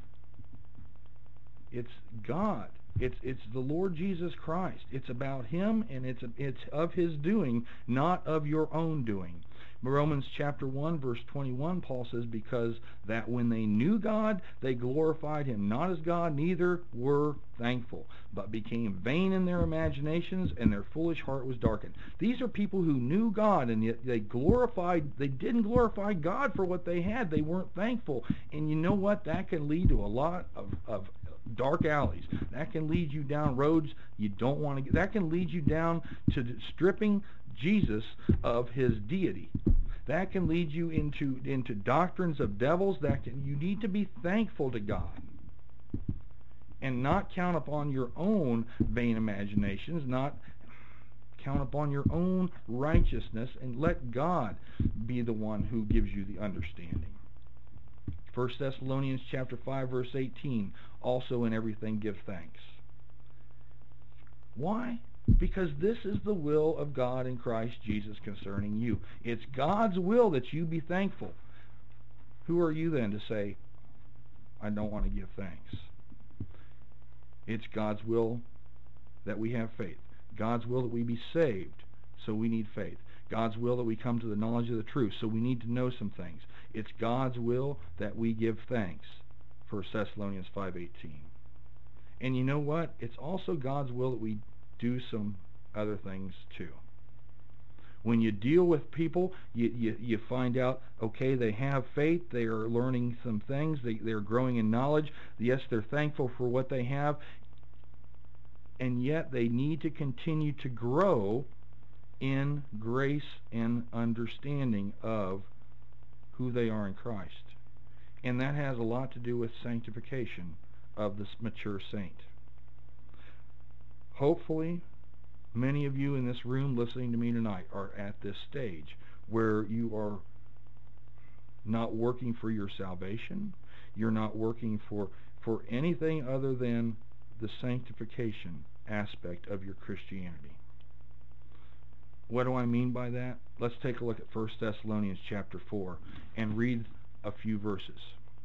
It's God. It's it's the Lord Jesus Christ. It's about him, and it's it's of his doing, not of your own doing. Romans chapter one, verse twenty-one, Paul says, because that when they knew God, they glorified him not as God, neither were thankful, but became vain in their imaginations, and their foolish heart was darkened. These are people who knew God, and yet they glorified, they didn't glorify God for what they had. They weren't thankful. And you know what? That can lead to a lot of, of dark alleys. That can lead you down roads you don't want to get. That can lead you down to stripping Jesus of his deity. That can lead you into into doctrines of devils. That can, you need to be thankful to God and not count upon your own vain imaginations, not count upon your own righteousness, and let God be the one who gives you the understanding. First Thessalonians chapter five, verse eighteen, also in everything give thanks. Why? Because this is the will of God in Christ Jesus concerning you. It's God's will that you be thankful. Who are you then to say, I don't want to give thanks? It's God's will that we have faith. God's will that we be saved, so we need faith. God's will that we come to the knowledge of the truth, so we need to know some things. It's God's will that we give thanks, First Thessalonians five eighteen. And you know what? It's also God's will that we do some other things too. When you deal with people, you, you, you find out, okay, they have faith, they are learning some things, they, they're growing in knowledge. Yes, they're thankful for what they have, and yet they need to continue to grow in grace and understanding of who they are in Christ. And that has a lot to do with sanctification of this mature saint. Hopefully, many of you in this room listening to me tonight are at this stage where you are not working for your salvation. You're not working for, for anything other than the sanctification aspect of your Christianity. What do I mean by that? Let's take a look at First Thessalonians chapter four and read a few verses.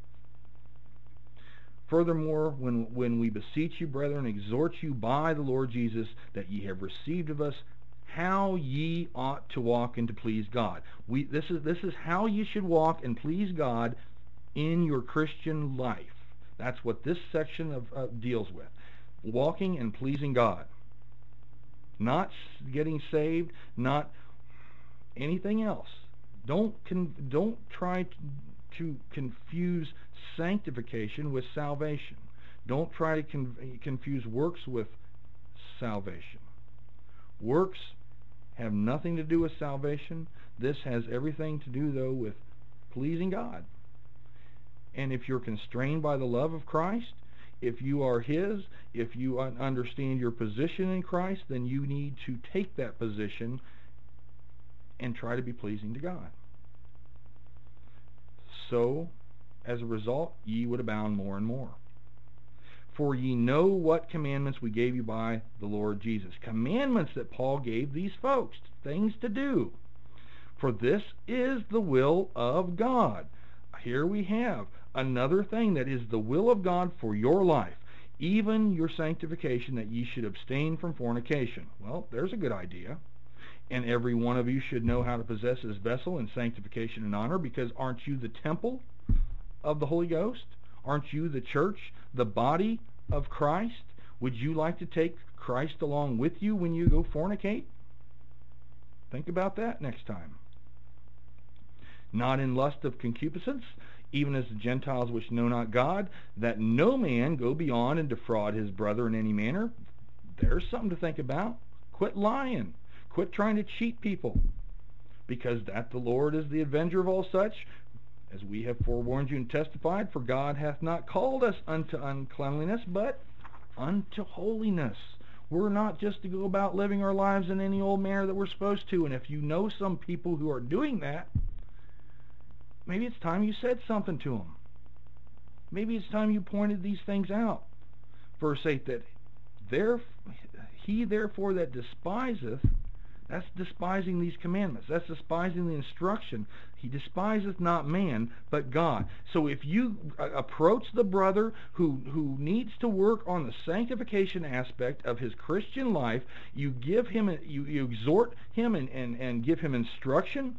Furthermore, when, when we beseech you, brethren, exhort you by the Lord Jesus, that ye have received of us how ye ought to walk and to please God. We, this is, this is how you should walk and please God in your Christian life. That's what this section of, uh, deals with. Walking and pleasing God. Not getting saved, not anything else. Don't, con don't try to... to confuse sanctification with salvation. Don't try to con confuse works with salvation. Works have nothing to do with salvation. This has everything to do, though, with pleasing God. And if you're constrained by the love of Christ, if you are His, if you un understand your position in Christ, then you need to take that position and try to be pleasing to God. So, as a result, ye would abound more and more. For ye know what commandments we gave you by the Lord Jesus. Commandments that Paul gave these folks, things to do. For this is the will of God. Here we have another thing that is the will of God for your life. Even your sanctification, that ye should abstain from fornication. Well, there's a good idea. And every one of you should know how to possess his vessel in sanctification and honor, because aren't you the temple of the Holy Ghost? Aren't you the church, the body of Christ? Would you like to take Christ along with you when you go fornicate? Think about that next time. Not in lust of concupiscence, even as the Gentiles which know not God, that no man go beyond and defraud his brother in any manner. There's something to think about. Quit lying. Quit trying to cheat people, because that the Lord is the avenger of all such, as we have forewarned you and testified, for God hath not called us unto uncleanliness, but unto holiness. We're not just to go about living our lives in any old manner that we're supposed to. And if you know some people who are doing that, maybe it's time you said something to them. Maybe it's time you pointed these things out. Verse eight, that there, he therefore that despiseth, that's despising these commandments. That's despising the instruction. He despiseth not man, but God. So if you approach the brother who, who needs to work on the sanctification aspect of his Christian life, you give him, you, you exhort him and, and, and give him instruction,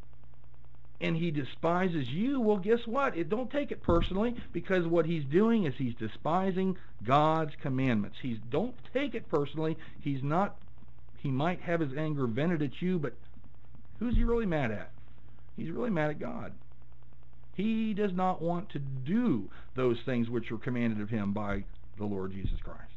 and he despises you, well, guess what? It, don't take it personally, because what he's doing is he's despising God's commandments. He's, don't take it personally. He's not... He might have his anger vented at you, but who's he really mad at? He's really mad at God. He does not want to do those things which are commanded of him by the Lord Jesus Christ.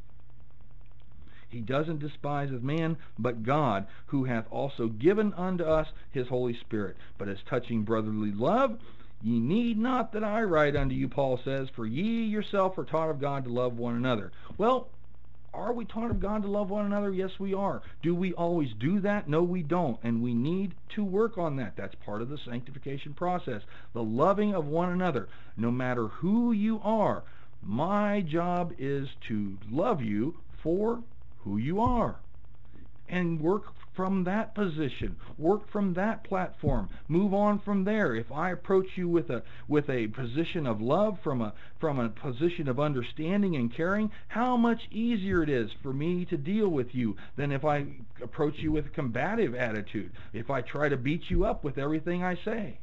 He doesn't despise of man, but God, who hath also given unto us his Holy Spirit. But as touching brotherly love, ye need not that I write unto you, Paul says, for ye yourself are taught of God to love one another. Well, Are we taught of God to love one another? Yes, we are. Do we always do that? No, we don't. And we need to work on that. That's part of the sanctification process. The loving of one another. No matter who you are, my job is to love you for who you are. And work from that position. Work from that platform. Move on from there. If I approach you with a with a position of love, from a from a position of understanding and caring, how much easier it is for me to deal with you than if I approach you with a combative attitude, if I try to beat you up with everything I say.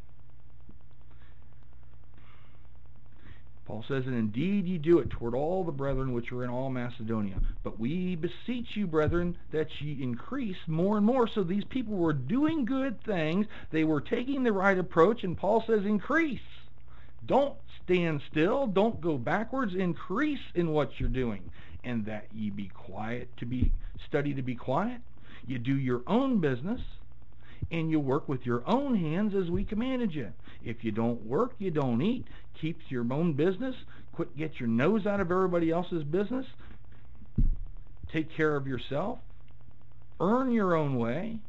Paul says, and indeed ye do it toward all the brethren which are in all Macedonia. But we beseech you, brethren, that ye increase more and more. So these people were doing good things. They were taking the right approach, and Paul says, increase. Don't stand still. Don't go backwards. Increase in what you're doing. And that ye be quiet, to be study to be quiet. You do your own business, and you work with your own hands as we commanded you. If you don't work, you don't eat. Keep your own business. Quit get your nose out of everybody else's business. Take care of yourself. Earn your own way.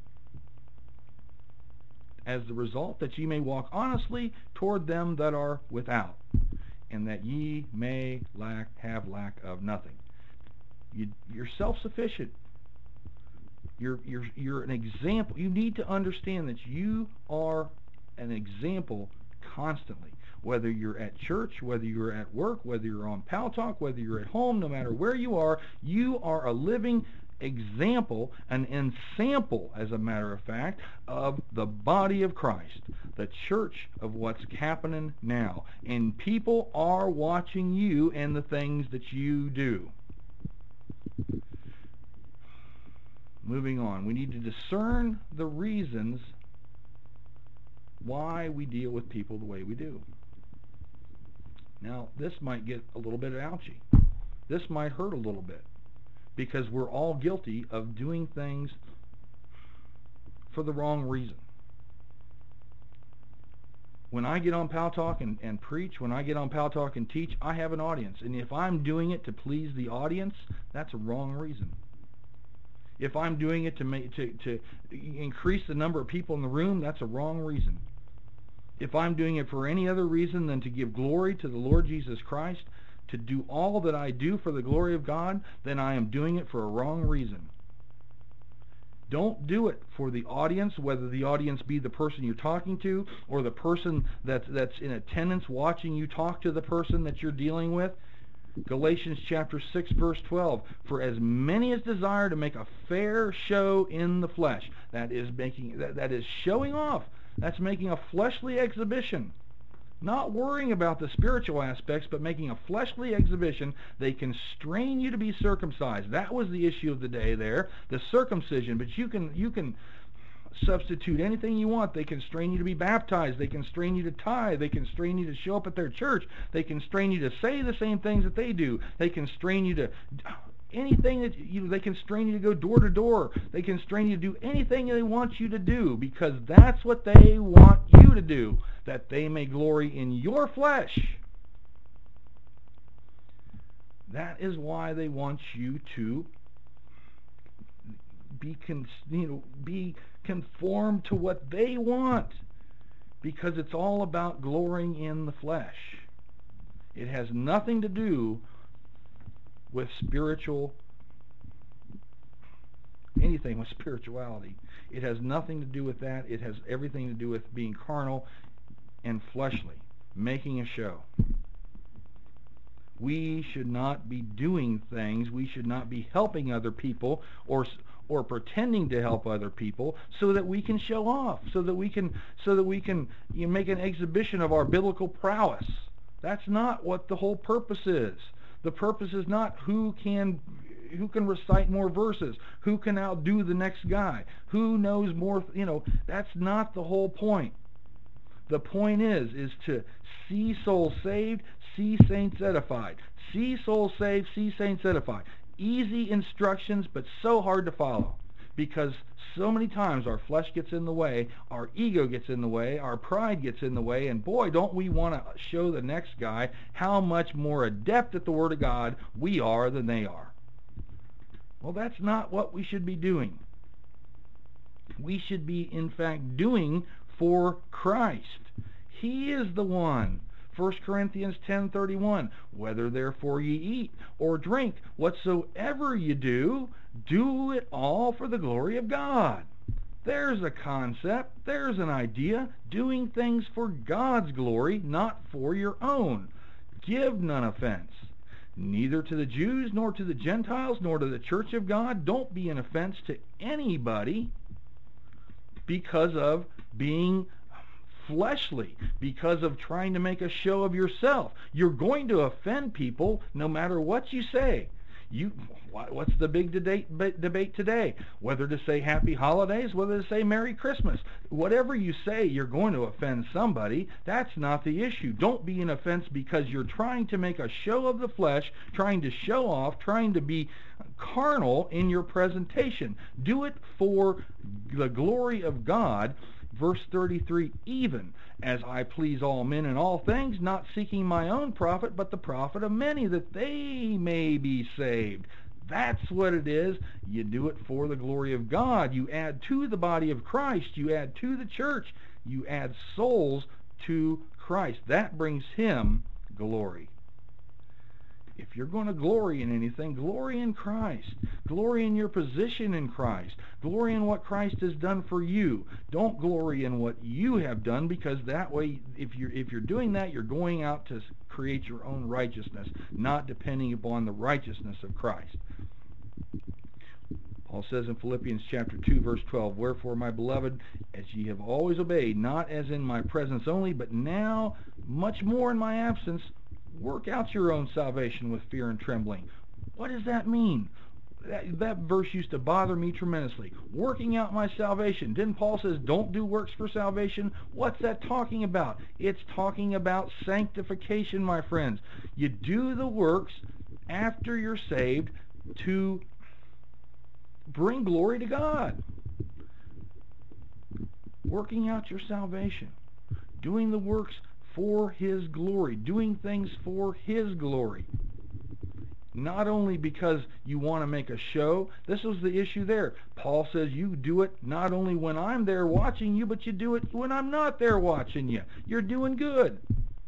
As the result, that ye may walk honestly toward them that are without, and that ye may lack have lack of nothing. You, you're self-sufficient. You're, you're, you're an example. You need to understand that you are an example constantly. Whether you're at church, whether you're at work, whether you're on Pal Talk, whether you're at home, no matter where you are, you are a living example, an ensample, as a matter of fact, of the body of Christ, the church of what's happening now. And people are watching you and the things that you do. Moving on, we need to discern the reasons why we deal with people the way we do. Now, this might get a little bit ouchy. This might hurt a little bit, because we're all guilty of doing things for the wrong reason. When I get on Pal Talk and, and preach, when I get on Pal Talk and teach, I have an audience. And if I'm doing it to please the audience, that's a wrong reason. If I'm doing it to make to, to increase the number of people in the room, that's a wrong reason. If I'm doing it for any other reason than to give glory to the Lord Jesus Christ, to do all that I do for the glory of God, then I am doing it for a wrong reason. Don't do it for the audience, whether the audience be the person you're talking to or the person that's, that's in attendance watching you talk to the person that you're dealing with. Galatians chapter six, verse twelve, for as many as desire to make a fair show in the flesh, that is making that, that is showing off, that's making a fleshly exhibition, not worrying about the spiritual aspects, but making a fleshly exhibition, they constrain you to be circumcised. That was the issue of the day there, the circumcision. But you can you can substitute anything you want. They constrain you to be baptized. They constrain you to tithe. They constrain you to show up at their church. They constrain you to say the same things that they do. They constrain you to anything that you they constrain you to go door to door. They constrain you to do anything they want you to do, because that's what they want you to do, that they may glory in your flesh. That is why they want you to be con you know be conformed to what they want, because it's all about glorying in the flesh. It has nothing to do with spiritual, anything with spirituality. It has nothing to do with that. It has everything to do with being carnal and fleshly, making a show. We should not be doing things. We should not be helping other people or or pretending to help other people so that we can show off, so that we can so that we can you know, make an exhibition of our biblical prowess. That's not what the whole purpose is. The purpose is not who can who can recite more verses, who can outdo the next guy, who knows more, you know, that's not the whole point. The point is, is to see souls saved, see saints edified. See souls saved, see saints edified. Easy instructions, but so hard to follow, because so many times our flesh gets in the way, our ego gets in the way, our pride gets in the way, and boy, don't we want to show the next guy how much more adept at the Word of God we are than they are. Well, that's not what we should be doing. We should be, in fact, doing for Christ. He is the one. First Corinthians ten thirty-one, whether therefore ye eat or drink, whatsoever ye do, do it all for the glory of God. There's a concept, there's an idea, doing things for God's glory, not for your own. Give none offense, neither to the Jews, nor to the Gentiles, nor to the church of God. Don't be an offense to anybody because of being fleshly, because of trying to make a show of yourself. You're going to offend people no matter what you say. You, what's the big debate, debate today? Whether to say happy holidays, whether to say Merry Christmas. Whatever you say, you're going to offend somebody. That's not the issue. Don't be an offense because you're trying to make a show of the flesh, trying to show off, trying to be carnal in your presentation. Do it for the glory of God. Verse thirty-three, even as I please all men in all things, not seeking my own profit, but the profit of many, that they may be saved. That's what it is. You do it for the glory of God. You add to the body of Christ. You add to the church. You add souls to Christ. That brings him glory. If you're going to glory in anything, glory in Christ. Glory in your position in Christ. Glory in what Christ has done for you. Don't glory in what you have done, because that way, if you're, if you're doing that, you're going out to create your own righteousness, not depending upon the righteousness of Christ. Paul says in Philippians chapter two, verse twelve, wherefore, my beloved, as ye have always obeyed, not as in my presence only, but now much more in my absence, work out your own salvation with fear and trembling. What does that mean? That, that verse used to bother me tremendously. Working out my salvation. Didn't Paul says don't do works for salvation? What's that talking about? It's talking about sanctification, my friends. You do the works after you're saved to bring glory to God. Working out your salvation. Doing the works for his glory, doing things for his glory. Not only because you want to make a show. This was the issue there. Paul says you do it not only when I'm there watching you, but you do it when I'm not there watching you. You're doing good.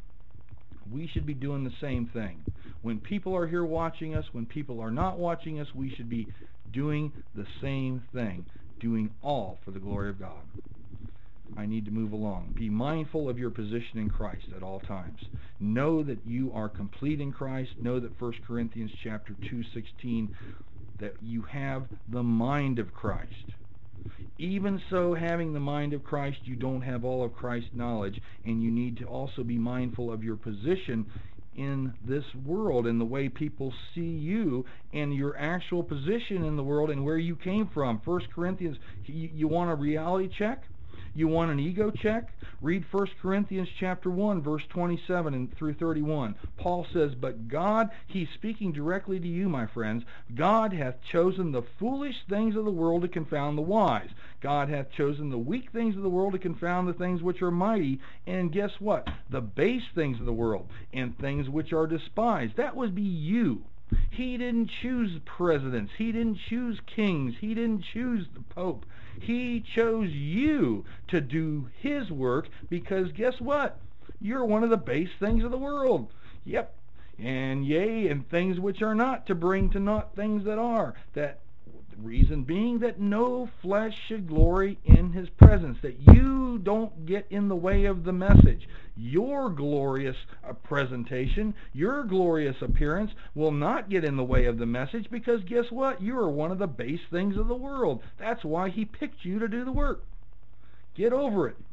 We should be doing the same thing. When people are here watching us, when people are not watching us, we should be doing the same thing, doing all for the glory of God. I need to move along. Be mindful of your position in Christ at all times. Know that you are complete in Christ. Know that First Corinthians chapter two sixteen, that you have the mind of Christ. Even so, having the mind of Christ, you don't have all of Christ's knowledge, and you need to also be mindful of your position in this world and the way people see you and your actual position in the world and where you came from. First Corinthians, you, you want a reality check? You want an ego check? Read First Corinthians chapter one, verse twenty-seven and through thirty-one. Paul says, but God, he's speaking directly to you, my friends, God hath chosen the foolish things of the world to confound the wise. God hath chosen the weak things of the world to confound the things which are mighty. And guess what? The base things of the world and things which are despised. That would be you. He didn't choose presidents. He didn't choose kings. He didn't choose the Pope. He chose you to do his work, because guess what? You're one of the base things of the world. Yep. And yea, and things which are not, to bring to naught things that are. That reason being that no flesh should glory in his presence, that you don't get in the way of the message. Your glorious uh, presentation, your glorious appearance will not get in the way of the message, because guess what? You are one of the base things of the world. That's why he picked you to do the work. Get over it.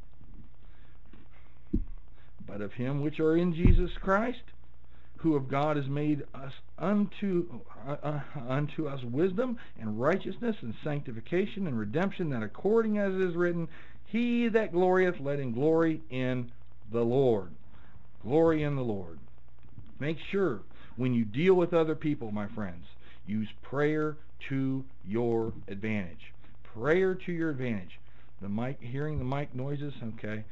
But of him which are in Jesus Christ, who of God has made us unto uh, uh, unto us wisdom and righteousness and sanctification and redemption, that according as it is written, he that glorieth, let him glory in the Lord. Glory in the Lord. Make sure when you deal with other people, my friends, use prayer to your advantage. Prayer to your advantage. The mic, hearing the mic noises, okay.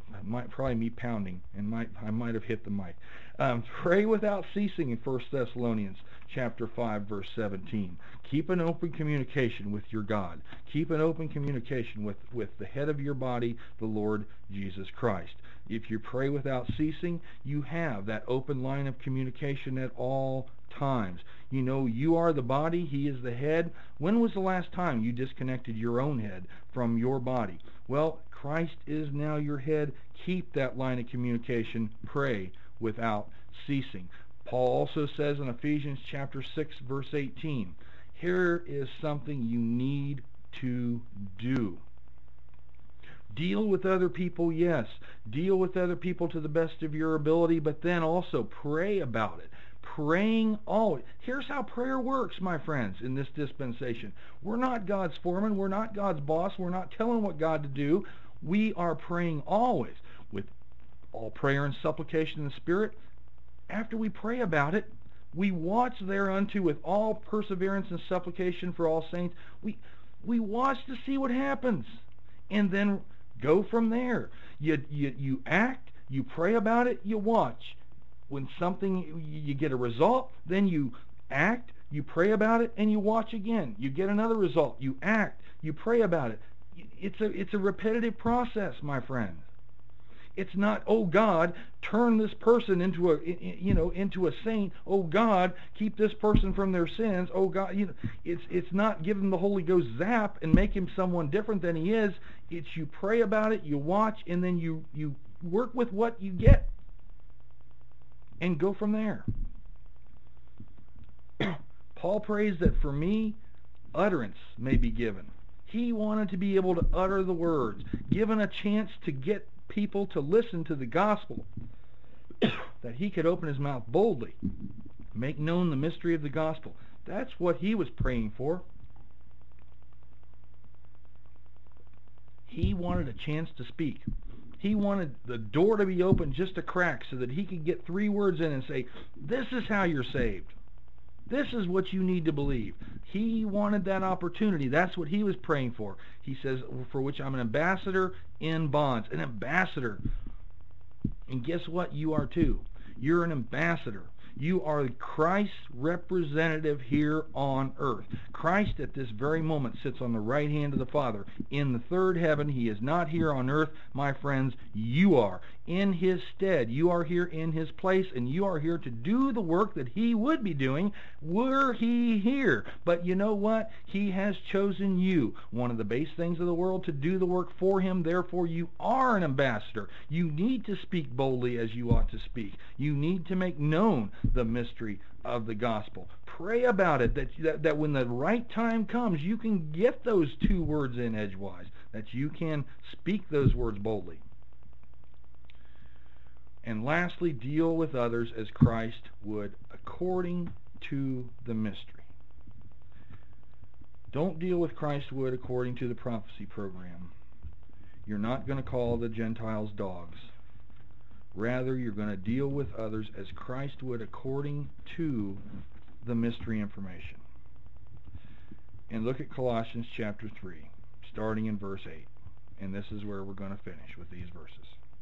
might probably me pounding, and might I might have hit the mic. Um, pray without ceasing in First Thessalonians chapter five, verse seventeen. Keep an open communication with your God. Keep an open communication with, with the head of your body, the Lord Jesus Christ. If you pray without ceasing, you have that open line of communication at all times. You know, you are the body, he is the head. When was the last time you disconnected your own head from your body? Well, Christ is now your head. Keep that line of communication. Pray without ceasing. Paul also says in Ephesians chapter six, verse eighteen, here is something you need to do. Deal with other people, yes. Deal with other people to the best of your ability, but then also pray about it. Praying always. Here's how prayer works, my friends, in this dispensation. We're not God's foreman. We're not God's boss. We're not telling what God to do. We are praying always with all prayer and supplication in the Spirit. After we pray about it, we watch thereunto with all perseverance and supplication for all saints. We, we watch to see what happens, and then go from there. You, you, you act, you pray about it, you watch. When something, you get a result, then you act, you pray about it, and you watch again. You get another result, you act, you pray about it. It's a, it's a repetitive process, my friends. It's not, oh God, turn this person into a, you know, into a saint. Oh God, keep this person from their sins. Oh God, you know, it's it's not give him the Holy Ghost zap and make him someone different than he is. It's you pray about it, you watch, and then you you work with what you get, and go from there. Paul prays that for me, utterance may be given. He wanted to be able to utter the words, given a chance to get people to listen to the gospel, that he could open his mouth boldly, make known the mystery of the gospel. That's what he was praying for. He wanted a chance to speak. He wanted the door to be open just a crack so that he could get three words in and say, this is how you're saved. This is what you need to believe. He wanted that opportunity. That's what he was praying for. He says, for which I'm an ambassador in bonds. An ambassador. And guess what? You are too. You're an ambassador. You are Christ's representative here on earth. Christ at this very moment sits on the right hand of the Father. In the third heaven, he is not here on earth, my friends. You are. In his stead, you are here in his place, and you are here to do the work that he would be doing were he here. But you know what? He has chosen you, one of the base things of the world, to do the work for him. Therefore, you are an ambassador. You need to speak boldly as you ought to speak. You need to make known the mystery of the gospel. Pray about it, that, that, that when the right time comes, you can get those two words in edgewise, that you can speak those words boldly. And lastly, deal with others as Christ would according to the mystery. Don't deal with Christ would according to the prophecy program. You're not going to call the Gentiles dogs. Rather, you're going to deal with others as Christ would according to the mystery information. And look at Colossians chapter three, starting in verse eight. And this is where we're going to finish with these verses.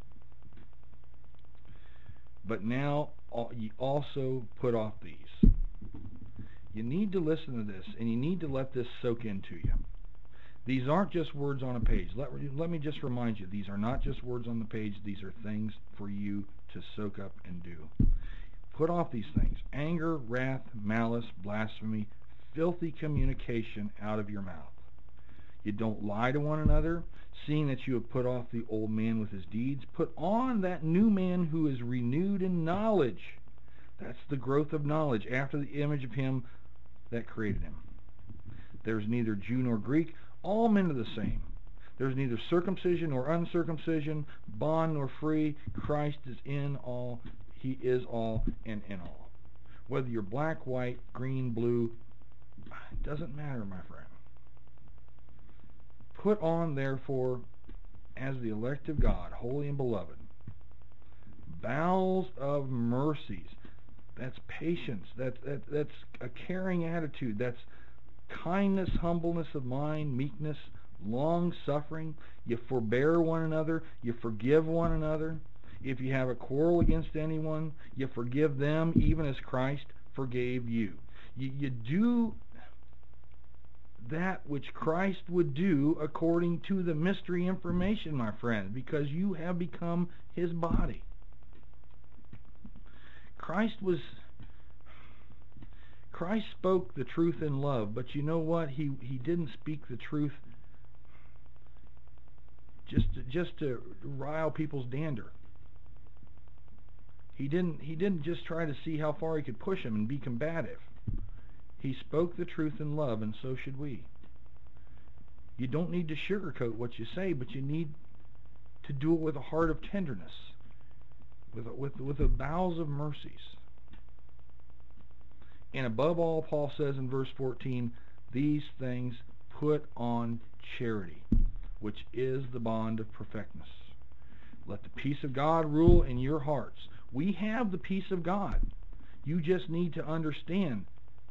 But now ye also put off these. You need to listen to this, and you need to let this soak into you. These aren't just words on a page. Let, let me just remind you, these are not just words on the page. These are things for you to soak up and do. Put off these things: anger, wrath, malice, blasphemy, filthy communication out of your mouth. You don't lie to one another, seeing that you have put off the old man with his deeds. Put on that new man who is renewed in knowledge. That's the growth of knowledge after the image of him that created him. There's neither Jew nor Greek. All men are the same. There's neither circumcision nor uncircumcision, bond nor free. Christ is in all. He is all and in all. Whether you're black, white, green, blue, it doesn't matter, my friend. Put on, therefore, as the elect of God, holy and beloved, bowels of mercies. That's patience. That, that, that's a caring attitude. That's kindness, humbleness of mind, meekness, long-suffering, you forbear one another, you forgive one another. If you have a quarrel against anyone, you forgive them even as Christ forgave you. You, you do that which Christ would do according to the mystery information, my friend, because you have become his body. Christ was Christ spoke the truth in love, but you know what? He he didn't speak the truth just to, just to rile people's dander. He didn't he didn't just try to see how far he could push them and be combative. He spoke the truth in love, and so should we. You don't need to sugarcoat what you say, but you need to do it with a heart of tenderness, with a, with with the bowels of mercies. And above all, Paul says in verse fourteen, these things put on charity, which is the bond of perfectness. Let the peace of God rule in your hearts. We have the peace of God. You just need to understand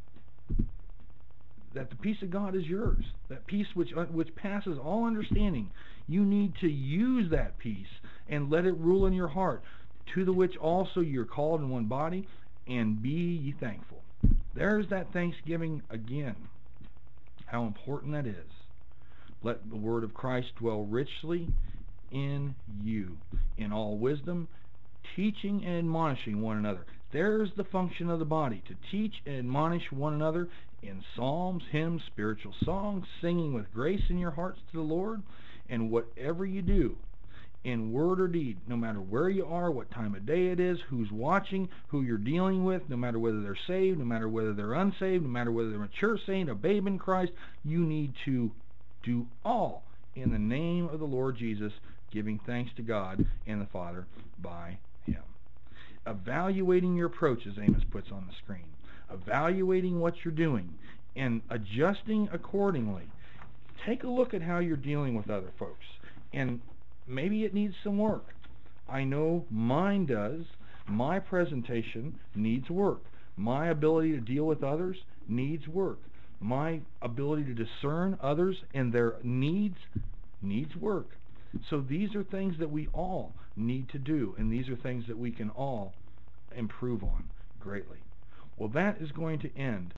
that the peace of God is yours. That peace which which passes all understanding. You need to use that peace and let it rule in your heart, to the which also you're called in one body, and be ye thankful. There's that thanksgiving again. How important that is. Let the word of Christ dwell richly in you, in all wisdom, teaching and admonishing one another. There's the function of the body, to teach and admonish one another in psalms, hymns, spiritual songs, singing with grace in your hearts to the Lord. And whatever you do, in word or deed, no matter where you are, what time of day it is, who's watching, who you're dealing with, no matter whether they're saved, no matter whether they're unsaved, no matter whether they're a mature saint, a babe in Christ, you need to do all in the name of the Lord Jesus, giving thanks to God and the Father by him. Evaluating your approach, as Amos puts on the screen. Evaluating what you're doing and adjusting accordingly. Take a look at how you're dealing with other folks, and maybe it needs some work. I know mine does. My presentation needs work. My ability to deal with others needs work. My ability to discern others and their needs needs work. So these are things that we all need to do, and these are things that we can all improve on greatly. Well, that is going to end